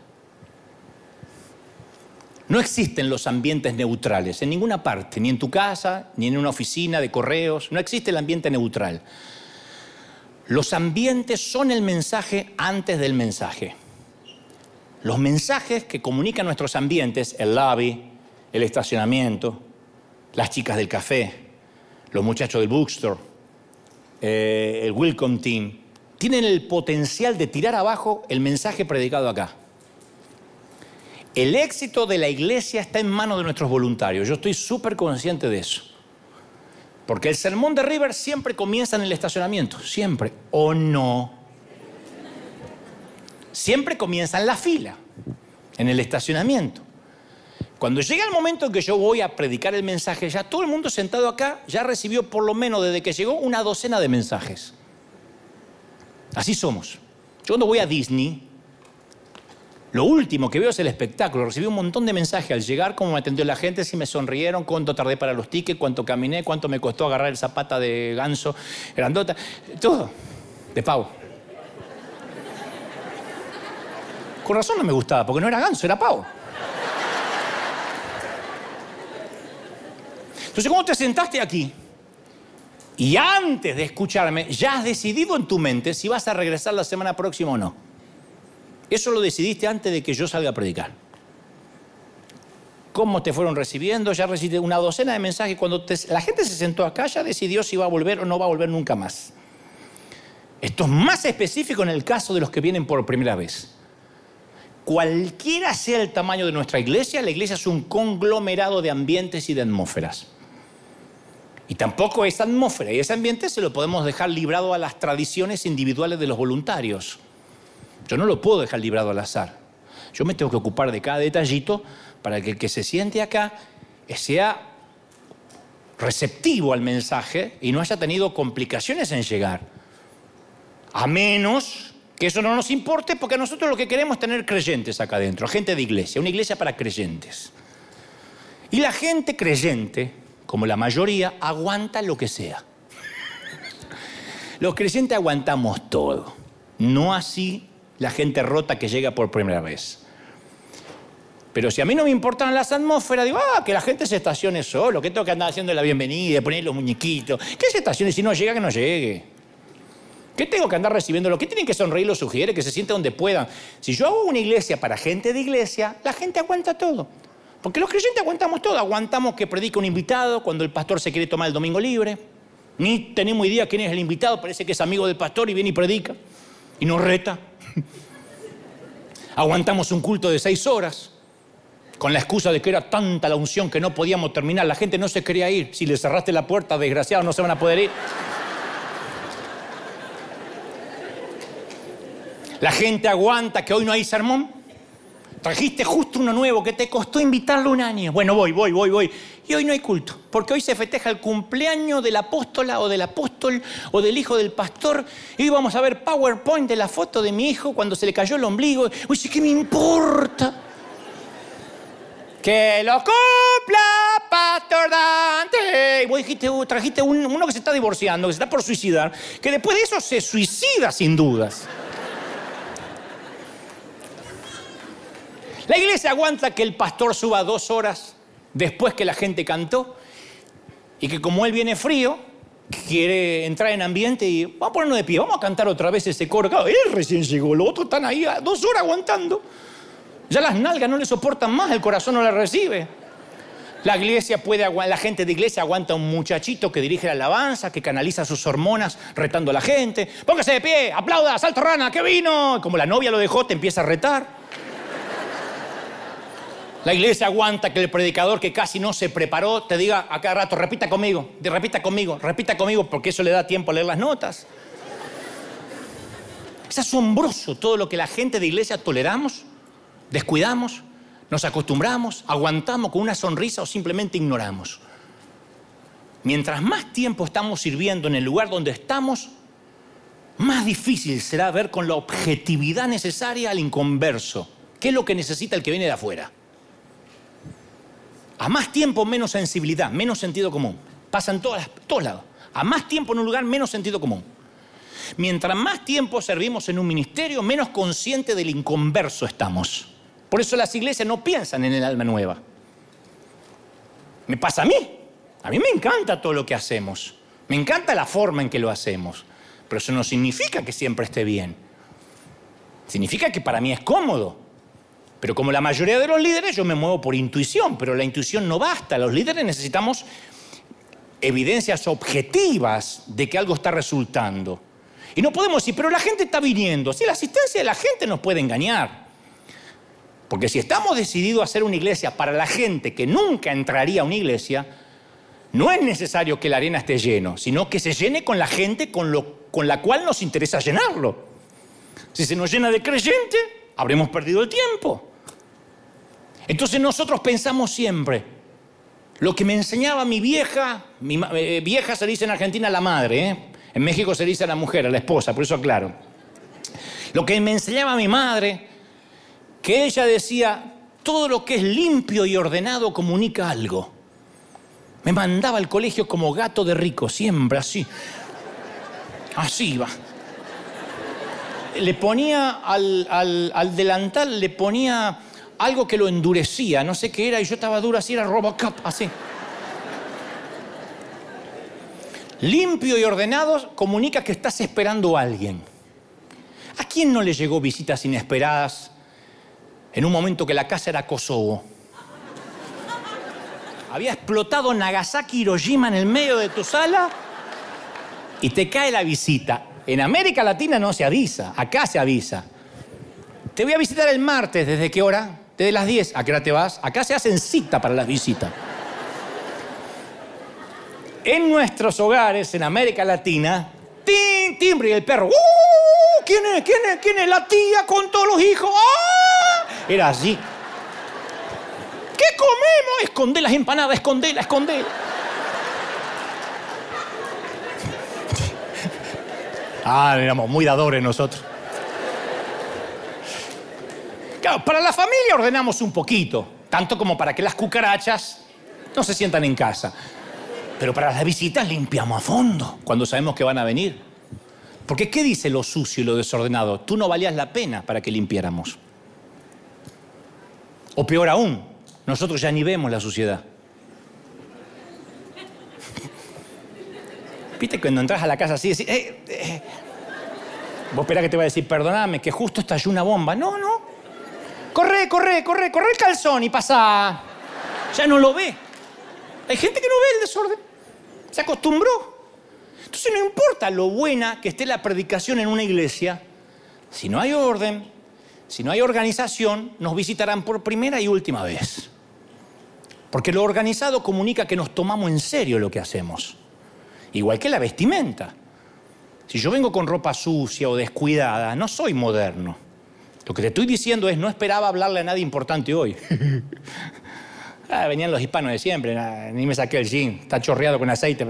No existen los ambientes neutrales en ninguna parte, ni en tu casa, ni en una oficina de correos. No existe el ambiente neutral. Los ambientes son el mensaje antes del mensaje. Los mensajes que comunican nuestros ambientes, el lobby, el estacionamiento, las chicas del café, los muchachos del bookstore, el welcome team, tienen el potencial de tirar abajo el mensaje predicado acá. El éxito de la iglesia está en manos de nuestros voluntarios. Yo estoy súper consciente de eso. Porque el sermón de River siempre comienza en el estacionamiento. Siempre. ¿O no? Siempre comienza en la fila. En el estacionamiento. Cuando llega el momento en que yo voy a predicar el mensaje, ya todo el mundo sentado acá ya recibió por lo menos desde que llegó una docena de mensajes. Así somos. Yo cuando voy a Disney, lo último que veo es el espectáculo. Recibí un montón de mensajes al llegar, cómo me atendió la gente, si me sonrieron, cuánto tardé para los tickets, cuánto caminé, cuánto me costó agarrar el zapata de ganso grandota. Todo. De pavo. Con razón no me gustaba, porque no era ganso, era pavo. Entonces, ¿cómo te sentaste aquí? Y antes de escucharme, ya has decidido en tu mente si vas a regresar la semana próxima o no. Eso lo decidiste antes de que yo salga a predicar. ¿Cómo te fueron recibiendo? Ya recibiste una docena de mensajes. Cuando la gente se sentó acá, ya decidió si va a volver o no va a volver nunca más. Esto es más específico en el caso de los que vienen por primera vez. Cualquiera sea el tamaño de nuestra iglesia, la iglesia es un conglomerado de ambientes y de atmósferas. Y tampoco esa atmósfera y ese ambiente se lo podemos dejar librado a las tradiciones individuales de los voluntarios. Yo no lo puedo dejar librado al azar. Yo me tengo que ocupar de cada detallito para que el que se siente acá sea receptivo al mensaje y no haya tenido complicaciones en llegar. A menos que eso no nos importe, porque nosotros lo que queremos es tener creyentes acá adentro, gente de iglesia, una iglesia para creyentes. Y la gente creyente, como la mayoría, aguanta lo que sea. Los creyentes aguantamos todo. No así la gente rota que llega por primera vez. Pero si a mí no me importan las atmósferas, digo, que la gente se estacione solo, que tengo que andar haciendo la bienvenida, poner los muñequitos. ¿Qué se estacione? Si no llega, que no llegue. ¿Qué tengo que andar recibiéndolo? ¿Qué tienen que sonreír los sugieres? Que se sienten donde puedan. Si yo hago una iglesia para gente de iglesia, la gente aguanta todo. Porque los creyentes aguantamos todo. Aguantamos que predique un invitado cuando el pastor se quiere tomar el domingo libre. Ni tenemos idea quién es el invitado. Parece que es amigo del pastor y viene y predica. Y nos reta. Aguantamos un culto de 6 horas. Con la excusa de que era tanta la unción que no podíamos terminar. La gente no se quería ir. Si le cerraste la puerta, desgraciados, no se van a poder ir. La gente aguanta que hoy no hay sermón. Trajiste justo uno nuevo que te costó invitarlo un año. Bueno, voy. Y hoy no hay culto, porque hoy se festeja el cumpleaños de la apóstola o del apóstol o del hijo del pastor. Y hoy vamos a ver PowerPoint de la foto de mi hijo cuando se le cayó el ombligo. Uy, sí, ¿qué me importa? ¡Que lo cumpla, Pastor Dante! Y vos dijiste, trajiste uno que se está divorciando, que se está por suicidar, que después de eso se suicida sin dudas. La iglesia aguanta que el pastor suba 2 horas después que la gente cantó y que como él viene frío, quiere entrar en ambiente y vamos a ponernos de pie, vamos a cantar otra vez ese coro. Claro, él recién llegó, los otros están ahí a 2 horas aguantando. Ya las nalgas no le soportan más, el corazón no la recibe. La gente de iglesia aguanta a un muchachito que dirige la alabanza, que canaliza sus hormonas retando a la gente. Póngase de pie, aplauda, salto rana, que vino. Como la novia lo dejó, te empieza a retar. La iglesia aguanta que el predicador que casi no se preparó te diga a cada rato, repita conmigo, porque eso le da tiempo a leer las notas. Es asombroso todo lo que la gente de iglesia toleramos, descuidamos, nos acostumbramos, aguantamos con una sonrisa o simplemente ignoramos. Mientras más tiempo estamos sirviendo en el lugar donde estamos, más difícil será ver con la objetividad necesaria al inconverso. ¿Qué es lo que necesita el que viene de afuera? A más tiempo, menos sensibilidad, menos sentido común. Pasa en todos lados. A más tiempo en un lugar, menos sentido común. Mientras más tiempo servimos en un ministerio, menos consciente del inconverso estamos. Por eso las iglesias no piensan en el alma nueva. Me pasa a mí. A mí me encanta todo lo que hacemos. Me encanta la forma en que lo hacemos. Pero eso no significa que siempre esté bien. Significa que para mí es cómodo. Pero como la mayoría de los líderes, yo me muevo por intuición, pero la intuición no basta. Los líderes necesitamos evidencias objetivas de que algo está resultando. Y no podemos decir, pero la gente está viniendo. Sí, la asistencia de la gente nos puede engañar. Porque si estamos decididos a hacer una iglesia para la gente que nunca entraría a una iglesia, no es necesario que la arena esté lleno, sino que se llene con la gente con la cual nos interesa llenarlo. Si se nos llena de creyentes, habremos perdido el tiempo. Entonces nosotros pensamos siempre, lo que me enseñaba mi vieja, vieja se dice en Argentina la madre, en México se dice a la mujer, a la esposa, por eso aclaro. Lo que me enseñaba mi madre, que ella decía, todo lo que es limpio y ordenado comunica algo. Me mandaba al colegio como gato de rico, siempre así. Así iba. Le ponía al delantal, le ponía algo que lo endurecía, no sé qué era, y yo estaba duro así, era Robocop, así. Limpio y ordenado comunica que estás esperando a alguien. ¿A quién no le llegó visitas inesperadas en un momento que la casa era Kosovo? Había explotado Nagasaki, Hiroshima en el medio de tu sala y te cae la visita. En América Latina no se avisa, acá se avisa. Te voy a visitar el martes, ¿desde qué hora? Desde las 10. ¿A qué hora te vas? Acá se hacen cita para las visitas. En nuestros hogares, en América Latina, ¡tin! Timbre y el perro. ¿Quién es? ¿Quién es? ¿Quién es? La tía con todos los hijos. ¡Ah! Era así. ¿Qué comemos? Escondé las empanadas, escondela, escondela. Éramos muy dadores nosotros. Claro, para la familia ordenamos un poquito, tanto como para que las cucarachas no se sientan en casa. Pero para las visitas limpiamos a fondo cuando sabemos que van a venir. Porque ¿qué dice lo sucio y lo desordenado? Tú no valías la pena para que limpiáramos. O peor aún, nosotros ya ni vemos la suciedad. ¿Viste cuando entras a la casa así y decís, vos esperás que te va a decir, perdóname, que justo estalló una bomba? No. Corre el calzón y pasá. Ya no lo ve. Hay gente que no ve el desorden. Se acostumbró. Entonces no importa lo buena que esté la predicación en una iglesia, si no hay orden, si no hay organización, nos visitarán por primera y última vez. Porque lo organizado comunica que nos tomamos en serio lo que hacemos. Igual que la vestimenta. Si yo vengo con ropa sucia o descuidada, no soy moderno. Lo que te estoy diciendo es, no esperaba hablarle a nadie importante hoy. Venían los hispanos de siempre, ni me saqué el jean, está chorreado con aceite.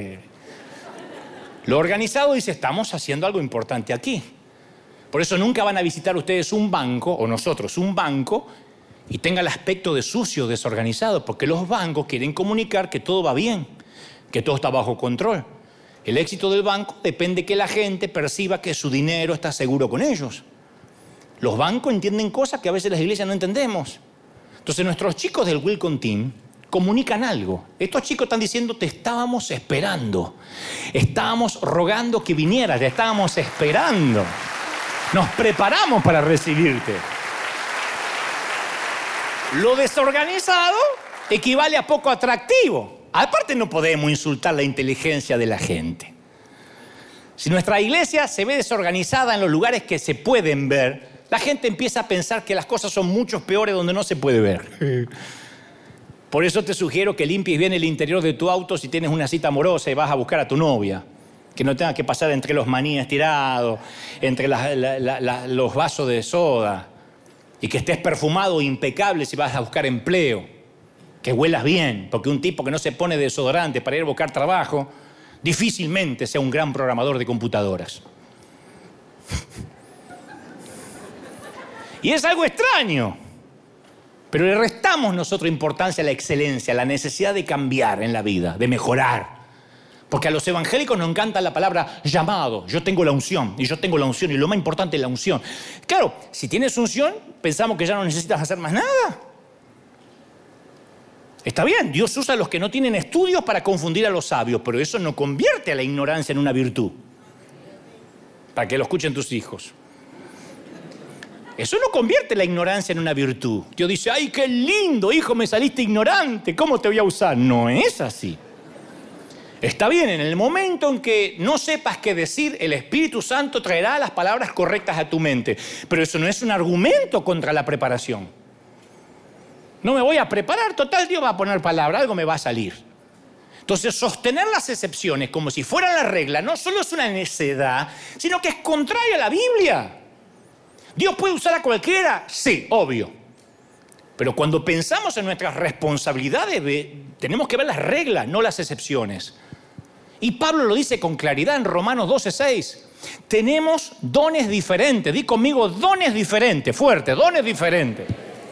Lo organizado dice, estamos haciendo algo importante aquí. Por eso nunca van a visitar ustedes un banco, o nosotros un banco, y tenga el aspecto de sucio, desorganizado, porque los bancos quieren comunicar que todo va bien, que todo está bajo control. El éxito del banco depende que la gente perciba que su dinero está seguro con ellos. Los bancos entienden cosas que a veces las iglesias no entendemos. Entonces nuestros chicos del Welcome Team comunican algo. Estos chicos están diciendo, te estábamos esperando. Estábamos rogando que vinieras, te estábamos esperando. Nos preparamos para recibirte. Lo desorganizado equivale a poco atractivo. Aparte no podemos insultar la inteligencia de la gente. Si nuestra iglesia se ve desorganizada en los lugares que se pueden ver, la gente empieza a pensar que las cosas son mucho peores donde no se puede ver. Por eso te sugiero que limpies bien el interior de tu auto si tienes una cita amorosa y vas a buscar a tu novia. Que no tengas que pasar entre los maníes tirados, entre los vasos de soda. Y que estés perfumado e impecable si vas a buscar empleo. Que huelas bien, porque un tipo que no se pone desodorante para ir a buscar trabajo, difícilmente sea un gran programador de computadoras. Y es algo extraño. Pero le restamos nosotros importancia a la excelencia, a la necesidad de cambiar en la vida, de mejorar. Porque a los evangélicos nos encanta la palabra llamado. Yo tengo la unción, y yo tengo la unción, y lo más importante es la unción. Claro, si tienes unción, pensamos que ya no necesitas hacer más nada. Está bien, Dios usa a los que no tienen estudios para confundir a los sabios, pero eso no convierte a la ignorancia en una virtud. Para que lo escuchen tus hijos. Eso no convierte la ignorancia en una virtud. Dios dice, ¡ay, qué lindo, hijo, me saliste ignorante! ¿Cómo te voy a usar? No es así. Está bien, en el momento en que no sepas qué decir, el Espíritu Santo traerá las palabras correctas a tu mente. Pero eso no es un argumento contra la preparación. No me voy a preparar, total, Dios va a poner palabra, algo me va a salir. Entonces, sostener las excepciones como si fueran la regla no solo es una necedad, sino que es contrario a la Biblia. ¿Dios puede usar a cualquiera? Sí, obvio. Pero cuando pensamos en nuestras responsabilidades, tenemos que ver las reglas, no las excepciones. Y Pablo lo dice con claridad en Romanos 12:6. Tenemos dones diferentes. Di conmigo, dones diferentes, fuerte, dones diferentes.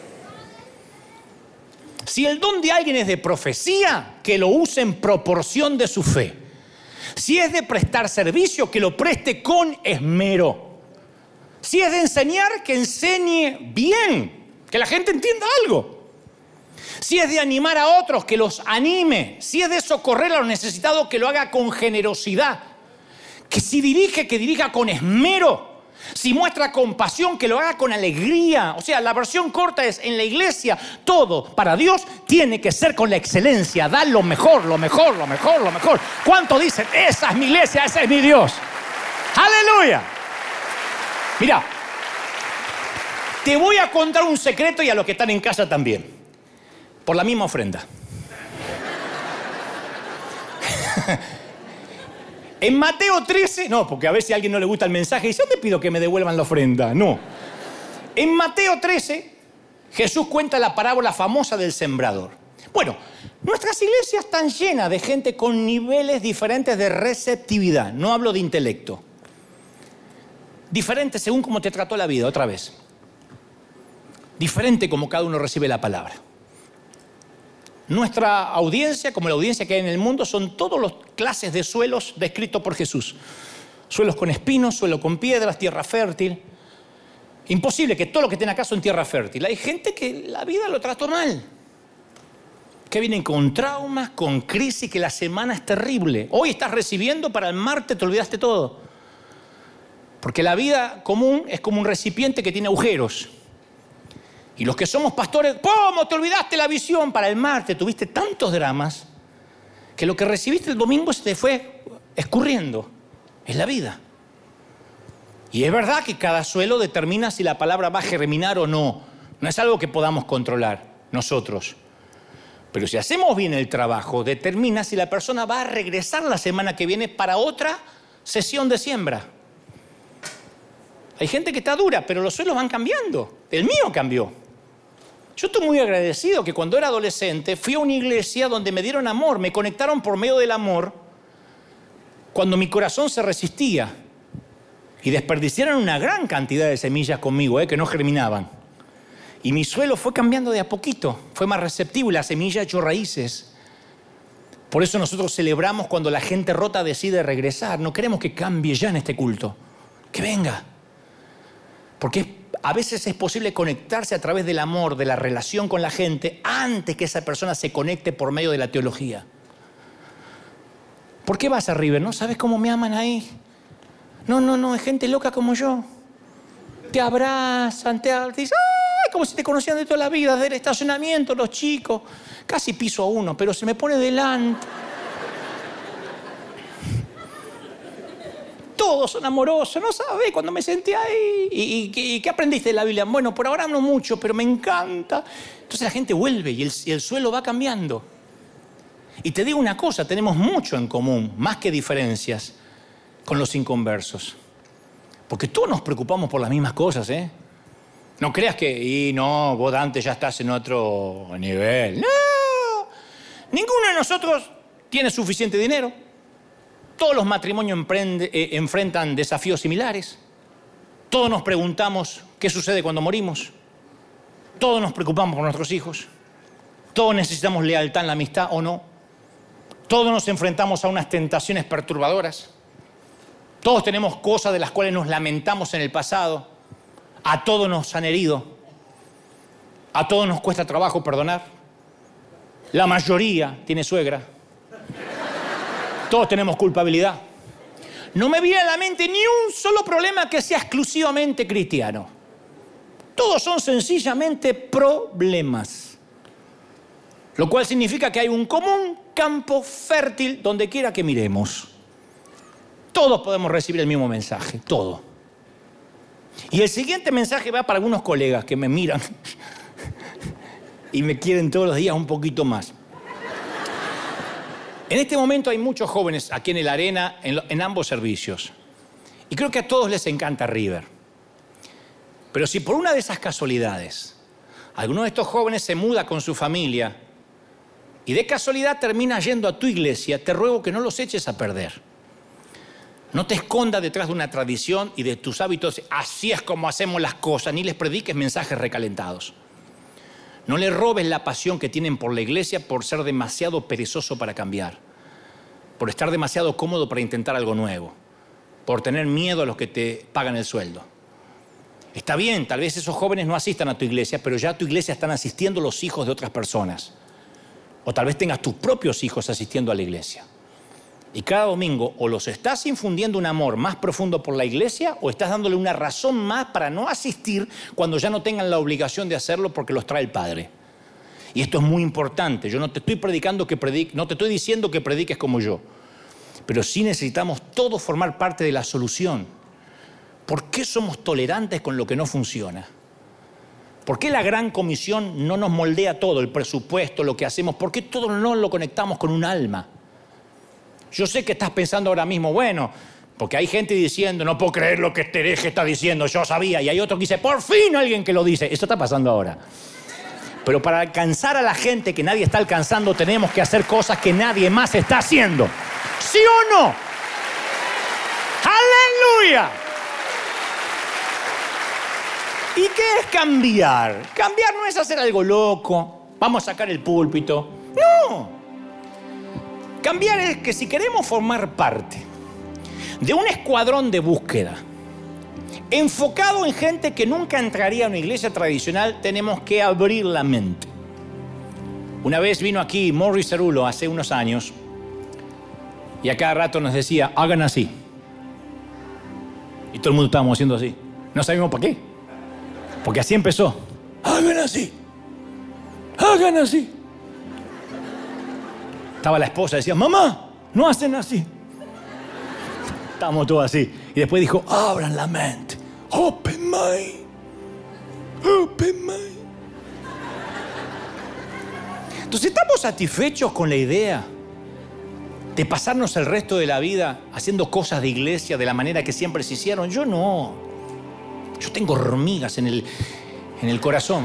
Si el don de alguien es de profecía, que lo use en proporción de su fe. Si es de prestar servicio, que lo preste con esmero. Si es de enseñar, que enseñe bien, que la gente entienda algo. Si es de animar a otros, que los anime. Si es de socorrer a los necesitados, que lo haga con generosidad. Que si dirige, que dirija con esmero. Si muestra compasión, que lo haga con alegría. O sea, la versión corta es: en la iglesia todo para Dios tiene que ser con la excelencia. Da lo mejor, lo mejor, lo mejor, lo mejor. ¿Cuántos dicen, esa es mi iglesia, ese es mi Dios? ¡Aleluya! Mira, te voy a contar un secreto, y a los que están en casa también. Por la misma ofrenda. En Mateo 13, no, porque a veces a alguien no le gusta el mensaje y dice, ¿dónde pido que me devuelvan la ofrenda? No. En Mateo 13, Jesús cuenta la parábola famosa del sembrador. Bueno, nuestras iglesias están llenas de gente con niveles diferentes de receptividad. No hablo de intelecto. Diferente según cómo te trató la vida, otra vez. Diferente como cada uno recibe la palabra. Nuestra audiencia, como la audiencia que hay en el mundo, son todas las clases de suelos descritos por Jesús. Suelos con espinos, suelo con piedras, tierra fértil. Imposible que todo lo que estén acá son tierra fértil. Hay gente que la vida lo trató mal. Que vienen con traumas, con crisis, que la semana es terrible. Hoy estás recibiendo, para el martes te olvidaste todo. Porque la vida común es como un recipiente que tiene agujeros. Y los que somos pastores, ¿cómo te olvidaste la visión? Para el martes tuviste tantos dramas que lo que recibiste el domingo se te fue escurriendo. Es la vida. Y es verdad que cada suelo determina si la palabra va a germinar o no. No es algo que podamos controlar nosotros. Pero si hacemos bien el trabajo, determina si la persona va a regresar la semana que viene para otra sesión de siembra. Hay gente que está dura, pero los suelos van cambiando. El mío cambió. Yo estoy muy agradecido que cuando era adolescente fui a una iglesia donde me dieron amor, me conectaron por medio del amor cuando mi corazón se resistía y desperdiciaron una gran cantidad de semillas conmigo, que no germinaban. Y mi suelo fue cambiando de a poquito, fue más receptivo y la semilla echó raíces. Por eso nosotros celebramos cuando la gente rota decide regresar. No queremos que cambie ya en este culto, que venga. Porque a veces es posible conectarse a través del amor, de la relación con la gente, antes que esa persona se conecte por medio de la teología. ¿Por qué vas a River? ¿No sabes cómo me aman ahí? No, es gente loca como yo. Te abrazan, te dicen, ¡ay! Como si te conocían de toda la vida, del estacionamiento, los chicos. Casi piso a uno, pero se me pone delante. Todos son amorosos, no sabes, cuando me senté ahí. ¿Y qué aprendiste de la Biblia? Bueno, por ahora no mucho, pero me encanta. Entonces la gente vuelve y el suelo va cambiando. Y te digo una cosa, tenemos mucho en común, más que diferencias, con los inconversos. Porque todos nos preocupamos por las mismas cosas, ¿eh? No creas que, vos Dante ya estás en otro nivel. No, ninguno de nosotros tiene suficiente dinero. Todos los matrimonios enfrentan desafíos similares. Todos nos preguntamos qué sucede cuando morimos. Todos nos preocupamos por nuestros hijos. Todos necesitamos lealtad en la amistad o no. Todos nos enfrentamos a unas tentaciones perturbadoras. Todos tenemos cosas de las cuales nos lamentamos en el pasado. A todos nos han herido. A todos nos cuesta trabajo perdonar. La mayoría tiene suegra. Todos tenemos culpabilidad. No me viene a la mente ni un solo problema que sea exclusivamente cristiano. Todos son sencillamente problemas. Lo cual significa que hay un común campo fértil donde quiera que miremos. Todos podemos recibir el mismo mensaje, todo. Y el siguiente mensaje va para algunos colegas que me miran. y me quieren todos los días un poquito más. En este momento hay muchos jóvenes aquí en el Arena, en ambos servicios. Y creo que a todos les encanta River. Pero si por una de esas casualidades alguno de estos jóvenes se muda con su familia y de casualidad termina yendo a tu iglesia, te ruego que no los eches a perder. No te escondas detrás de una tradición y de tus hábitos, así es como hacemos las cosas, ni les prediques mensajes recalentados. No le robes la pasión que tienen por la iglesia por ser demasiado perezoso para cambiar, por estar demasiado cómodo para intentar algo nuevo, por tener miedo a los que te pagan el sueldo. Está bien, tal vez esos jóvenes no asistan a tu iglesia, pero ya a tu iglesia están asistiendo los hijos de otras personas. O tal vez tengas tus propios hijos asistiendo a la iglesia. Y cada domingo o los estás infundiendo un amor más profundo por la iglesia o estás dándole una razón más para no asistir cuando ya no tengan la obligación de hacerlo porque los trae el Padre. Y esto es muy importante. Yo no te estoy no te estoy diciendo que prediques como yo, pero sí necesitamos todos formar parte de la solución. ¿Por qué somos tolerantes con lo que no funciona? ¿Por qué la gran comisión no nos moldea todo, el presupuesto, lo que hacemos? ¿Por qué todo no lo conectamos con un alma? Yo sé que estás pensando ahora mismo, bueno, porque hay gente diciendo, no puedo creer lo que este hereje está diciendo, yo sabía. Y hay otro que dice, por fin alguien que lo dice. Esto está pasando ahora. Pero para alcanzar a la gente que nadie está alcanzando, tenemos que hacer cosas que nadie más está haciendo. ¿Sí o no? ¡Aleluya! ¿Y qué es cambiar? Cambiar no es hacer algo loco, vamos a sacar el púlpito. No. Cambiar es que si queremos formar parte de un escuadrón de búsqueda enfocado en gente que nunca entraría a una iglesia tradicional, tenemos que abrir la mente. Una vez vino aquí Morris Cerulo hace unos años y a cada rato nos decía, hagan así. Y todo el mundo estábamos haciendo así. No sabíamos para qué. Porque así empezó. Hagan así. Hagan así. Estaba la esposa y decía, mamá, no hacen así. Estábamos todos así. Y después dijo, abran la mente. Open mind. Open mind. Entonces, ¿estamos satisfechos con la idea de pasarnos el resto de la vida haciendo cosas de iglesia de la manera que siempre se hicieron? Yo no. Yo tengo hormigas en el corazón.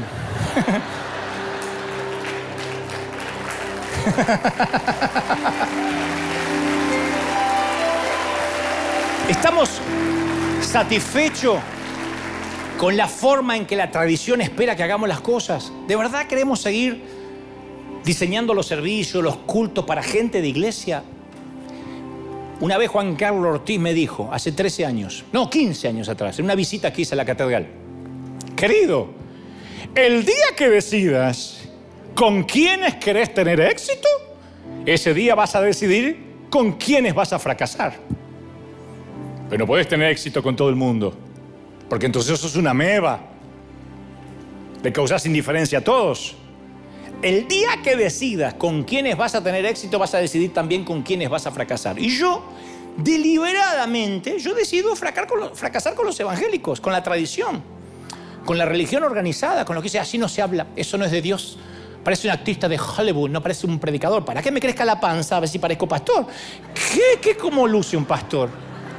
¿Estamos satisfechos con la forma en que la tradición espera que hagamos las cosas? ¿De verdad queremos seguir diseñando los servicios, los cultos para gente de iglesia? Una vez Juan Carlos Ortiz me dijo, hace 15 años atrás, en una visita que hice a la catedral, querido, el día que decidas con quiénes querés tener éxito, ese día vas a decidir con quiénes vas a fracasar. Pero no podés tener éxito con todo el mundo, porque entonces eso es una ameba. Le causás indiferencia a todos. El día que decidas con quiénes vas a tener éxito, vas a decidir también con quiénes vas a fracasar. Y yo, deliberadamente, decido fracasar con los evangélicos, con la tradición, con la religión organizada, con lo que dice, así no se habla, eso no es de Dios. Parece un artista de Hollywood, no parece un predicador. ¿Para qué me crezca la panza a ver si parezco pastor? ¿Qué cómo luce un pastor?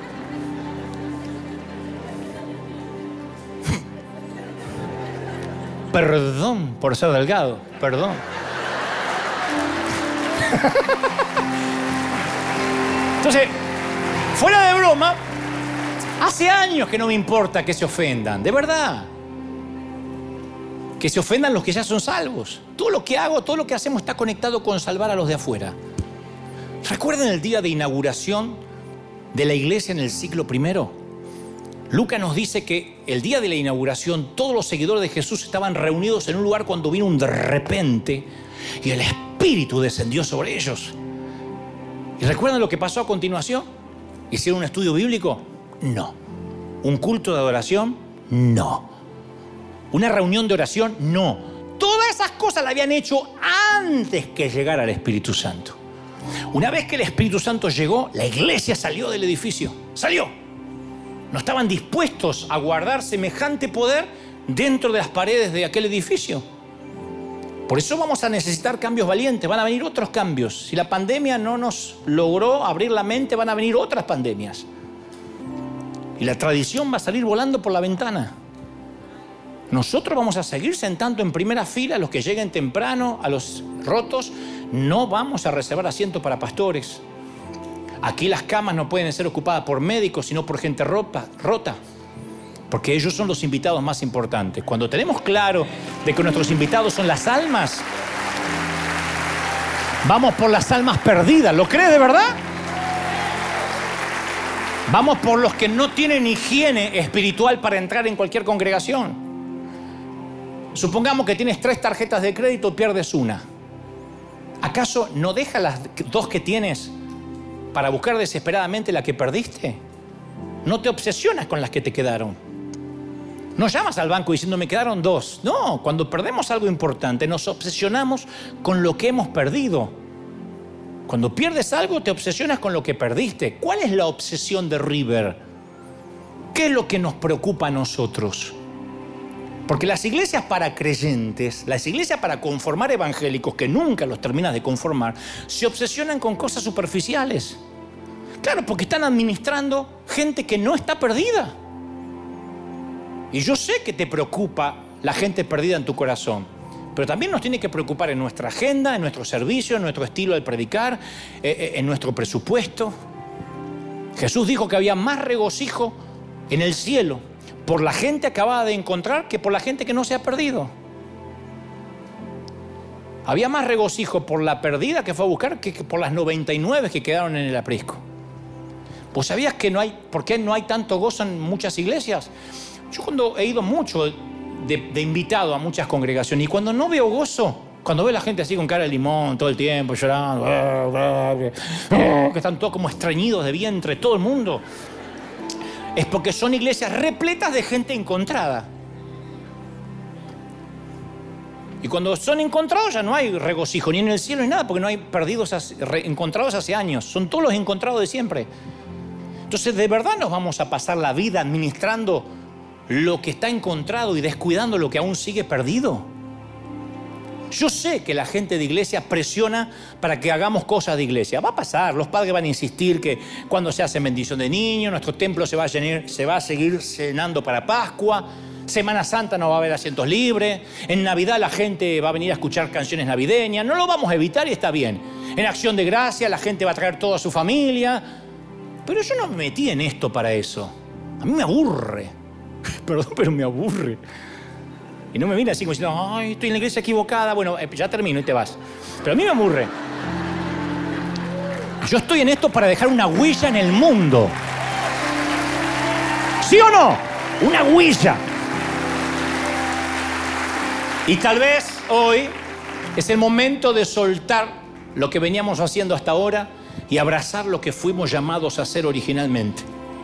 Perdón por ser delgado, perdón. Entonces, fuera de broma, hace años que no me importa que se ofendan, de verdad. Que se ofendan los que ya son salvos. Todo lo que hago, todo lo que hacemos está conectado con salvar a los de afuera. ¿Recuerdan el día de inauguración de la iglesia en el siglo I? Lucas nos dice que el día de la inauguración todos los seguidores de Jesús estaban reunidos en un lugar cuando vino un de repente y el Espíritu descendió sobre ellos. ¿Y recuerdan lo que pasó a continuación? ¿Hicieron un estudio bíblico? No. ¿Un culto de adoración? No. ¿Una reunión de oración? No. Todas esas cosas las habían hecho antes que llegara el Espíritu Santo. Una vez que el Espíritu Santo llegó, la iglesia salió del edificio. Salió. No estaban dispuestos a guardar semejante poder dentro de las paredes de aquel edificio. Por eso vamos a necesitar cambios valientes, van a venir otros cambios. Si la pandemia no nos logró abrir la mente, van a venir otras pandemias. Y la tradición va a salir volando por la ventana. Nosotros vamos a seguir sentando en primera fila a los que lleguen temprano, a los rotos. No vamos a reservar asientos para pastores. Aquí las camas no pueden ser ocupadas por médicos, sino por gente rota. Porque ellos son los invitados más importantes. Cuando tenemos claro de que nuestros invitados son las almas, vamos por las almas perdidas. ¿Lo cree de verdad? Vamos por los que no tienen higiene espiritual para entrar en cualquier congregación. Supongamos que tienes 3 tarjetas de crédito y pierdes una. ¿Acaso no dejas las 2 que tienes para buscar desesperadamente la que perdiste? No te obsesionas con las que te quedaron. No llamas al banco diciendo me quedaron 2. No, cuando perdemos algo importante nos obsesionamos con lo que hemos perdido. Cuando pierdes algo te obsesionas con lo que perdiste. ¿Cuál es la obsesión de River? ¿Qué es lo que nos preocupa a nosotros? Porque las iglesias para creyentes, las iglesias para conformar evangélicos, que nunca los terminas de conformar, se obsesionan con cosas superficiales. Claro, porque están administrando gente que no está perdida. Y yo sé que te preocupa la gente perdida en tu corazón, pero también nos tiene que preocupar en nuestra agenda, en nuestro servicio, en nuestro estilo de predicar, en nuestro presupuesto. Jesús dijo que había más regocijo en el cielo por la gente acabada de encontrar que por la gente que no se ha perdido. Había más regocijo por la perdida que fue a buscar que por las 99 que quedaron en el aprisco. ¿Vos sabías que por qué no hay tanto gozo en muchas iglesias? Yo cuando he ido mucho de invitado a muchas congregaciones y cuando no veo gozo, cuando veo a la gente así con cara de limón todo el tiempo llorando, que están todos como estreñidos de vientre, todo el mundo, es porque son iglesias repletas de gente encontrada. Y cuando son encontrados ya no hay regocijo ni en el cielo ni nada, porque no hay perdidos encontrados hace años, son todos los encontrados de siempre. Entonces, ¿de verdad nos vamos a pasar la vida administrando lo que está encontrado y descuidando lo que aún sigue perdido? Yo sé que la gente de iglesia presiona para que hagamos cosas de iglesia. Va a pasar, los padres van a insistir que cuando se hace bendición de niños, nuestro templo se va a seguir llenando para Pascua. Semana Santa no va a haber asientos libres. En Navidad la gente va a venir a escuchar canciones navideñas. No lo vamos a evitar y está bien. En Acción de Gracia la gente va a traer toda su familia. Pero yo no me metí en esto para eso. A mí me aburre. Perdón, pero me aburre. Y no me viene así como diciendo, ay, estoy en la iglesia equivocada. Bueno, ya termino y te vas. Pero a mí me aburre. Yo estoy en esto para dejar una huella en el mundo. ¿Sí o no? Una huella. Y tal vez hoy es el momento de soltar lo que veníamos haciendo hasta ahora y abrazar lo que fuimos llamados a hacer originalmente.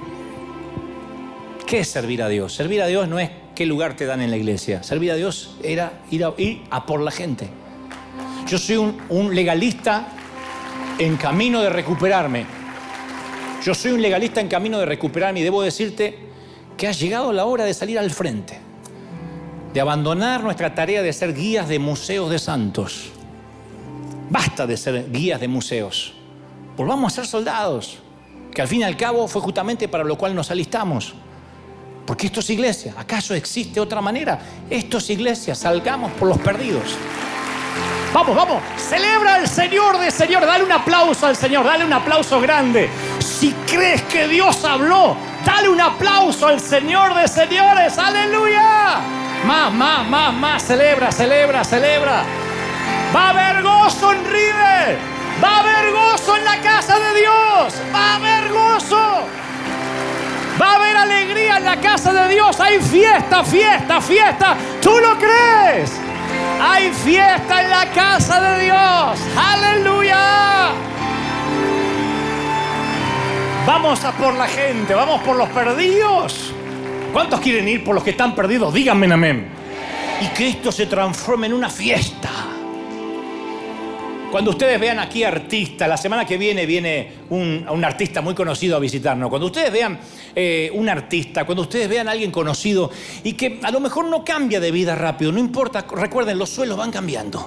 ¿Qué es servir a Dios? Servir a Dios no es qué lugar te dan en la iglesia. Servir a Dios era ir a por la gente. Yo soy un legalista en camino de recuperarme. Yo soy un legalista en camino de recuperarme y debo decirte que ha llegado la hora de salir al frente, de abandonar nuestra tarea de ser guías de museos de santos. Basta de ser guías de museos. Volvamos a ser soldados, que al fin y al cabo fue justamente para lo cual nos alistamos. Porque esto es iglesia. ¿Acaso existe otra manera? Esto es iglesia. Salgamos por los perdidos. Vamos, vamos. Celebra al Señor de señores. Dale un aplauso al Señor. Dale un aplauso grande. Si crees que Dios habló, dale un aplauso al Señor de señores. ¡Aleluya! Más. Celebra. Va a haber gozo en River. Va a haber gozo en la casa de Dios. Va a haber gozo. Va a haber alegría en la casa de Dios. Hay fiesta. ¿Tú lo crees? Hay fiesta en la casa de Dios. ¡Aleluya! Vamos a por la gente. Vamos por los perdidos. ¿Cuántos quieren ir por los que están perdidos? Díganme amén. Y que esto se transforme en una fiesta. Cuando ustedes vean aquí artistas, la semana que viene un artista muy conocido a visitarnos. Cuando ustedes vean un artista, cuando ustedes vean a alguien conocido y que a lo mejor no cambia de vida rápido, no importa, recuerden, los suelos van cambiando.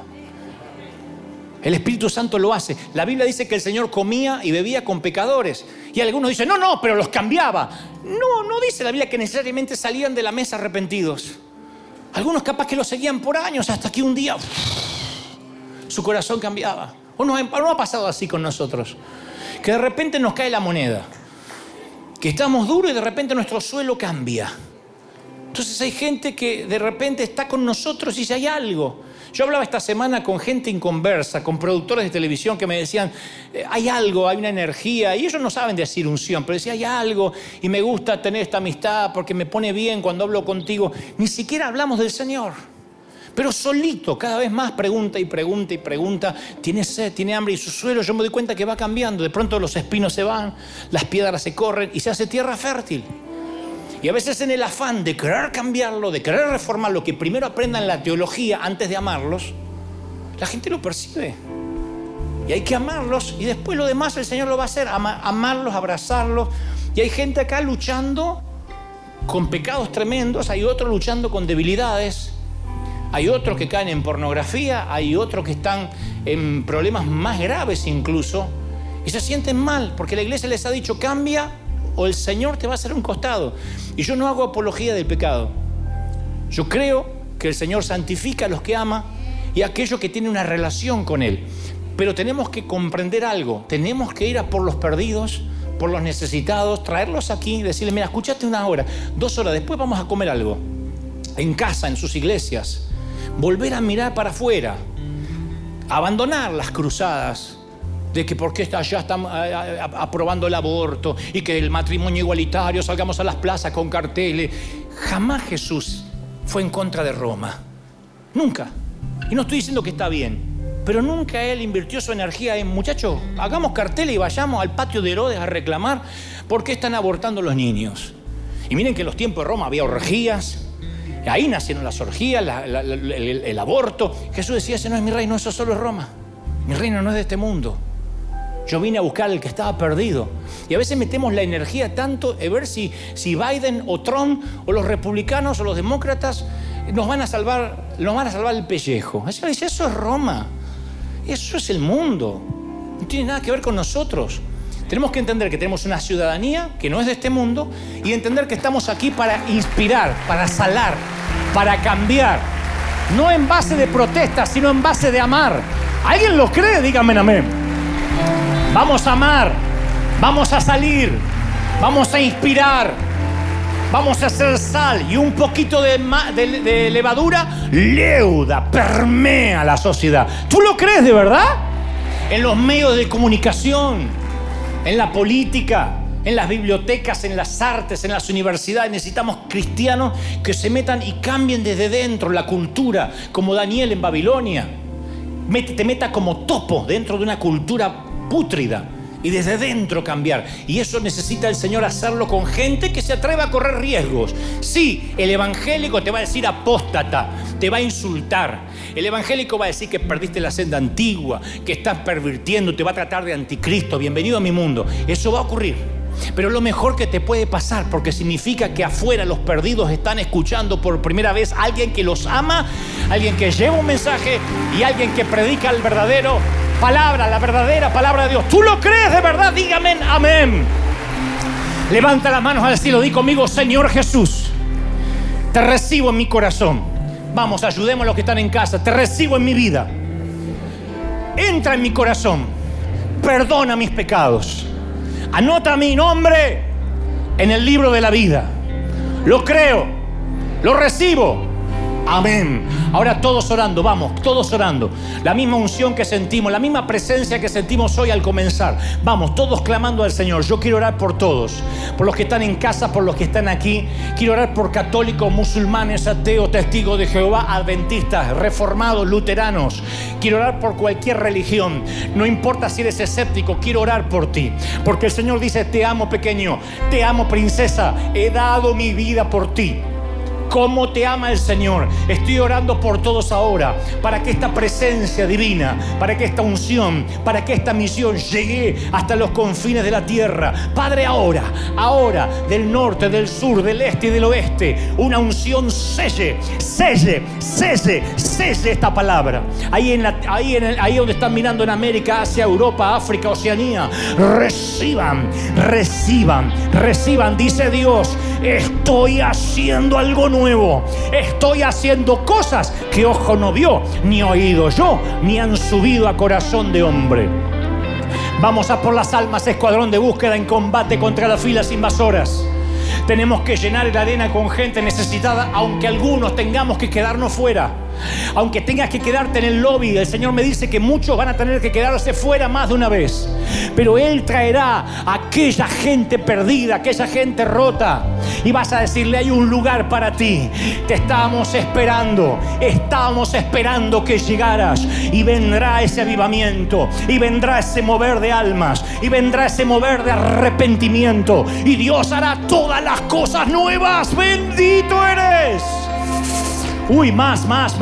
El Espíritu Santo lo hace. La Biblia dice que el Señor comía y bebía con pecadores. Y algunos dicen, no, pero los cambiaba. No dice la Biblia que necesariamente salían de la mesa arrepentidos. Algunos capaz que lo seguían por años hasta que un día su corazón cambiaba. ¿O no ha pasado así con nosotros? Que de repente nos cae la moneda. Que estamos duros y de repente nuestro suelo cambia. Entonces hay gente que de repente está con nosotros y dice, hay algo. Yo hablaba esta semana con gente inconversa, con productores de televisión que me decían, hay algo, hay una energía, y ellos no saben decir unción, pero decían, hay algo, y me gusta tener esta amistad porque me pone bien cuando hablo contigo. Ni siquiera hablamos del Señor, pero solito, cada vez más pregunta y pregunta y pregunta, tiene sed, tiene hambre, y su suelo, yo me doy cuenta que va cambiando. De pronto los espinos se van, las piedras se corren y se hace tierra fértil. Y a veces en el afán de querer cambiarlo, de querer reformarlo, que primero aprendan la teología antes de amarlos, la gente lo percibe. Y hay que amarlos y después lo demás el Señor lo va a hacer, amarlos, abrazarlos. Y hay gente acá luchando con pecados tremendos, hay otros luchando con debilidades, hay otros que caen en pornografía, hay otros que están en problemas más graves incluso, y se sienten mal porque la iglesia les ha dicho, cambia o el Señor te va a hacer un costado. Y yo no hago apología del pecado. Yo creo que el Señor santifica a los que ama y a aquellos que tienen una relación con Él. Pero tenemos que comprender algo. Tenemos que ir a por los perdidos, por los necesitados, traerlos aquí, decirles, mira, escúchate 1 hora, 2 horas, después vamos a comer algo. En casa, en sus iglesias. Volver a mirar para afuera. Abandonar las cruzadas de que por qué allá están aprobando el aborto y que el matrimonio igualitario, salgamos a las plazas con carteles. Jamás Jesús fue en contra de Roma. Nunca. Y no estoy diciendo que está bien, pero nunca Él invirtió su energía en, muchachos, hagamos carteles y vayamos al patio de Herodes a reclamar por qué están abortando los niños. Y miren que en los tiempos de Roma había orgías. Ahí nacieron las orgías, el aborto. Jesús decía, ese no es mi reino, eso solo es Roma. Mi reino no es de este mundo. Yo vine a buscar al que estaba perdido. Y a veces metemos la energía tanto en ver si Biden o Trump o los republicanos o los demócratas nos van a salvar el pellejo. Eso es Roma. Eso es el mundo. No tiene nada que ver con nosotros. Tenemos que entender que tenemos una ciudadanía que no es de este mundo y entender que estamos aquí para inspirar, para salar, para cambiar. No en base de protestas, sino en base de amar. ¿Alguien lo cree? Díganme amén. Vamos a amar, vamos a salir, vamos a inspirar, vamos a hacer sal y un poquito de levadura leuda, permea la sociedad. ¿Tú lo crees de verdad? En los medios de comunicación, en la política, en las bibliotecas, en las artes, en las universidades, necesitamos cristianos que se metan y cambien desde dentro la cultura, como Daniel en Babilonia. Te meta como topo dentro de una cultura pútrida y desde dentro cambiar. Y eso necesita el Señor hacerlo con gente que se atreva a correr riesgos. Sí, el evangélico te va a decir apóstata, te va a insultar. El evangélico va a decir que perdiste la senda antigua, que estás pervirtiendo, te va a tratar de anticristo. Bienvenido a mi mundo. Eso va a ocurrir. Pero lo mejor que te puede pasar, porque significa que afuera los perdidos están escuchando por primera vez a alguien que los ama, alguien que lleva un mensaje y alguien que predica el verdadero palabra, la verdadera palabra de Dios. ¿Tú lo crees de verdad? Dígame amén. Levanta las manos al cielo, di conmigo, Señor Jesús, te recibo en mi corazón. Vamos, ayudemos a los que están en casa. Te recibo en mi vida. Entra en mi corazón. Perdona mis pecados. Anota mi nombre en el libro de la vida. Lo creo, lo recibo. Amén. Ahora todos orando, vamos, todos orando. La misma unción que sentimos, la misma presencia que sentimos hoy al comenzar. Vamos, todos clamando al Señor. Yo quiero orar por todos, por los que están en casa, por los que están aquí. Quiero orar por católicos, musulmanes, ateos, testigos de Jehová, adventistas, reformados, luteranos. Quiero orar por cualquier religión. No importa si eres escéptico, quiero orar por ti. Porque el Señor dice, te amo pequeño, te amo princesa, he dado mi vida por ti. ¿Cómo te ama el Señor? Estoy orando por todos ahora, para que esta presencia divina, para que esta unción, para que esta misión llegue hasta los confines de la tierra. Padre, ahora, del norte, del sur, del este y del oeste, una unción selle esta palabra. Ahí donde están mirando en América, Asia, Europa, África, Oceanía, reciban, dice Dios, estoy haciendo algo nuevo, estoy haciendo cosas que ojo no vio, ni oído yo, ni han subido a corazón de hombre. Vamos a por las almas, escuadrón de búsqueda en combate contra las filas invasoras. Tenemos que llenar la arena con gente necesitada, aunque algunos tengamos que quedarnos fuera. Aunque tengas que quedarte en el lobby, el Señor me dice que muchos van a tener que quedarse fuera más de una vez. Pero Él traerá a aquella gente perdida, aquella gente rota. Y vas a decirle, hay un lugar para ti. Te estábamos esperando que llegaras. Y vendrá ese avivamiento. Y vendrá ese mover de almas. Y vendrá ese mover de arrepentimiento. Y Dios hará todas las cosas nuevas. ¡Bendito eres! Uy, más.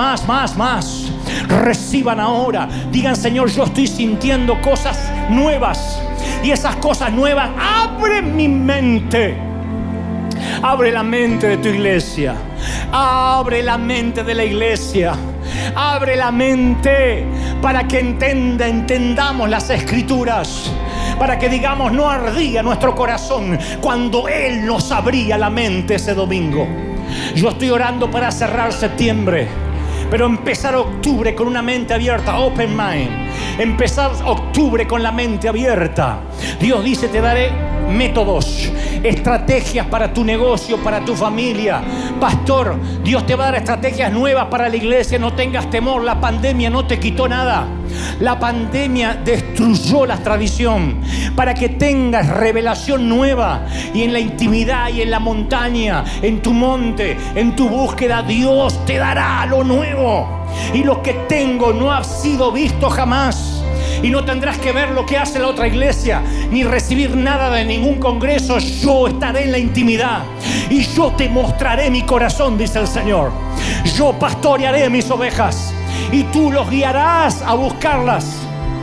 Reciban ahora. Digan, Señor, yo estoy sintiendo cosas nuevas. Y esas cosas nuevas, abre mi mente. Abre la mente de tu iglesia. Abre la mente de la iglesia. Abre la mente para que entendamos las Escrituras. Para que digamos, no ardía nuestro corazón cuando Él nos abría la mente ese domingo. Yo estoy orando para cerrar septiembre, pero empezar octubre con una mente abierta, open mind. Empezar octubre con la mente abierta. Dios dice, te daré métodos, estrategias para tu negocio, para tu familia. Pastor, Dios te va a dar estrategias nuevas para la iglesia. No tengas temor, la pandemia no te quitó nada. La pandemia destruyó la tradición para que tengas revelación nueva. Y en la intimidad y en la montaña, en tu monte, en tu búsqueda, Dios te dará lo nuevo. Y lo que tengo no ha sido visto jamás. Y no tendrás que ver lo que hace la otra iglesia, ni recibir nada de ningún congreso. Yo estaré en la intimidad y yo te mostraré mi corazón, dice el Señor. Yo pastorearé mis ovejas y tú los guiarás a buscarlas.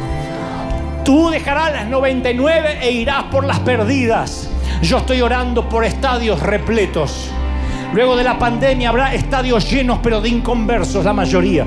Tú dejarás las 99 e irás por las perdidas. Yo estoy orando por estadios repletos. Luego de la pandemia habrá estadios llenos, pero de inconversos la mayoría.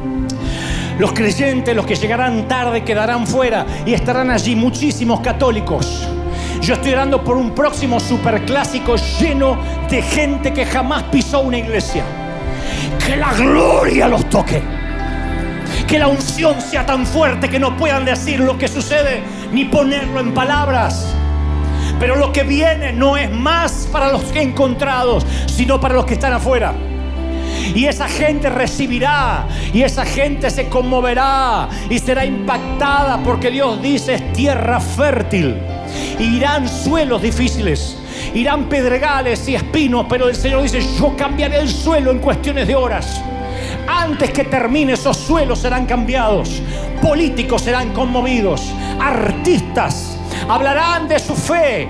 Los creyentes, los que llegarán tarde, quedarán fuera y estarán allí muchísimos católicos. Yo estoy orando por un próximo superclásico lleno de gente que jamás pisó una iglesia. Que la gloria los toque. Que la unción sea tan fuerte que no puedan decir lo que sucede ni ponerlo en palabras. Pero lo que viene no es más para los que encontrados, sino para los que están afuera. Y esa gente recibirá, y esa gente se conmoverá y será impactada, porque Dios dice, es tierra fértil. Irán suelos difíciles, irán pedregales y espinos, pero el Señor dice, yo cambiaré el suelo en cuestiones de horas. Antes que termine, esos suelos serán cambiados. Políticos serán conmovidos. Artistas hablarán de su fe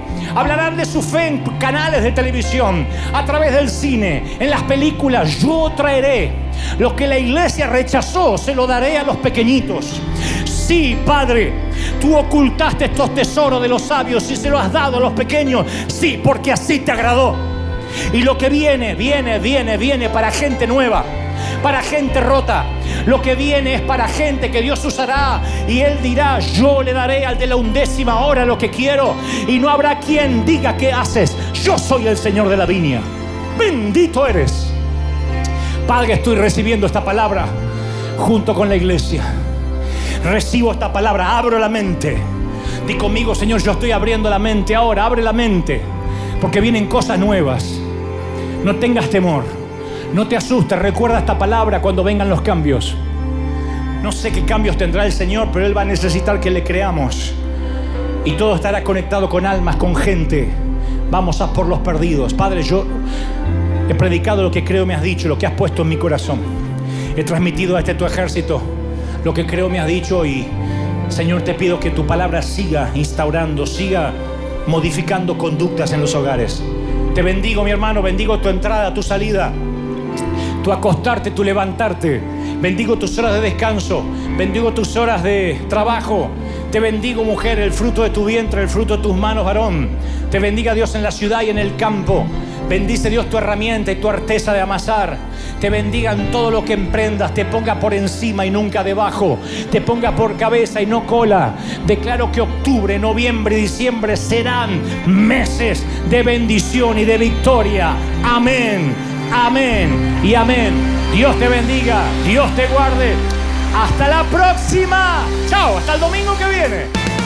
en canales de televisión, a través del cine, en las películas. Yo traeré lo que la iglesia rechazó, se lo daré a los pequeñitos. Sí, Padre, tú ocultaste estos tesoros de los sabios y se los has dado a los pequeños. Sí, porque así te agradó. Y lo que viene para gente nueva, para gente rota. Lo que viene es para gente que Dios usará, y Él dirá, yo le daré al de la 11ª hora lo que quiero, y no habrá quien diga qué haces. Yo soy el Señor de la viña. Bendito eres. Padre, estoy recibiendo esta palabra junto con la iglesia. Recibo esta palabra, abro la mente. Di conmigo, Señor, yo estoy abriendo la mente ahora. Abre la mente, porque vienen cosas nuevas. No tengas temor. No te asustes, recuerda esta palabra cuando vengan los cambios. No sé qué cambios tendrá el Señor, pero Él va a necesitar que le creamos. Y todo estará conectado con almas, con gente. Vamos a por los perdidos. Padre, yo he predicado lo que creo me has dicho, lo que has puesto en mi corazón. He transmitido a tu ejército lo que creo me has dicho, y Señor, te pido que tu palabra siga instaurando, siga modificando conductas en los hogares. Te bendigo, mi hermano, bendigo tu entrada, tu salida. tu acostarte, tu levantarte. Bendigo tus horas de descanso, bendigo tus horas de trabajo. Te bendigo, mujer, el fruto de tu vientre, el fruto de tus manos, varón. Te bendiga Dios en la ciudad y en el campo. Bendice Dios tu herramienta y tu arteza de amasar. Te bendiga en todo lo que emprendas. Te ponga por encima y nunca debajo. Te ponga por cabeza y no cola. Declaro que octubre, noviembre y diciembre serán meses de bendición y de victoria. Amén, amén y amén. Dios te bendiga, Dios te guarde. Hasta la próxima. Chao, hasta el domingo que viene.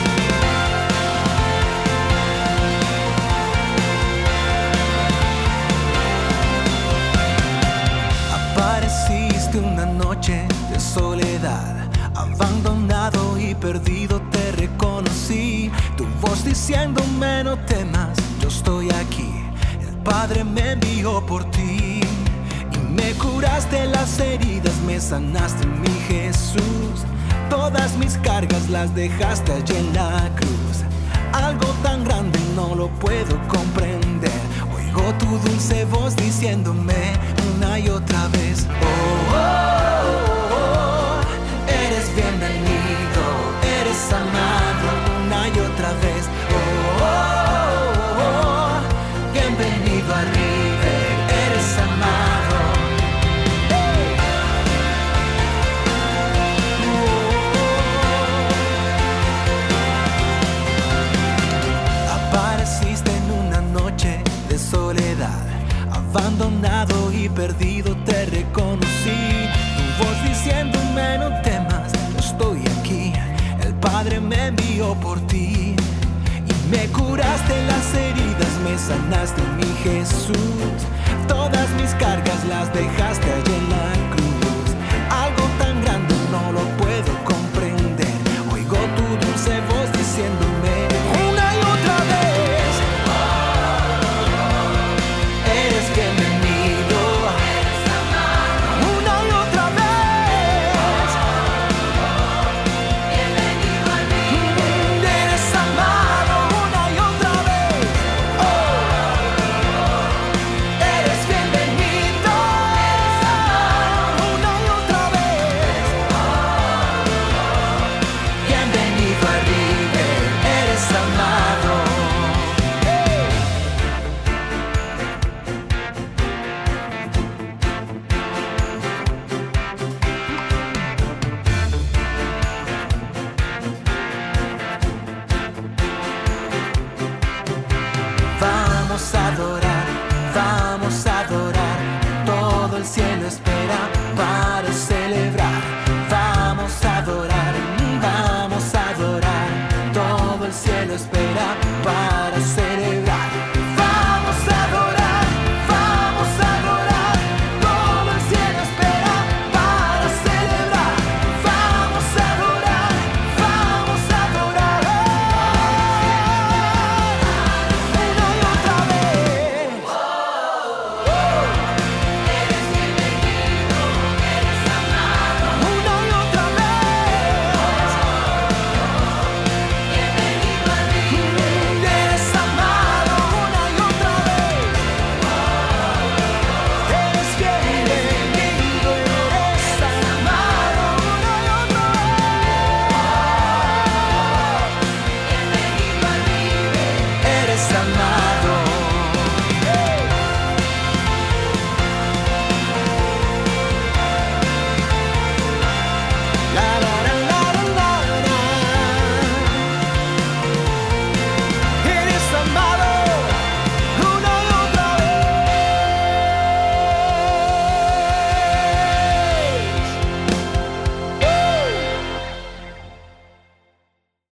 Apareciste una noche de soledad, abandonado y perdido te reconocí. Tu voz diciéndome no temas, yo estoy aquí. El Padre me envió por ti. Me curaste las heridas, me sanaste, mi Jesús. Todas mis cargas las dejaste allí en la cruz. Algo tan grande no lo puedo comprender. Oigo tu dulce voz diciéndome una y otra vez: oh, oh, oh, oh, eres bienvenido, eres amado una y otra vez. Oh, oh, oh, oh, bienvenido a River, eres amado. De soledad, abandonado y perdido te reconocí. Tu voz diciéndome no temas, yo estoy aquí. El Padre me envió por ti. Y me curaste las heridas, me sanaste, mi Jesús. Todas mis cargas las dejaste allí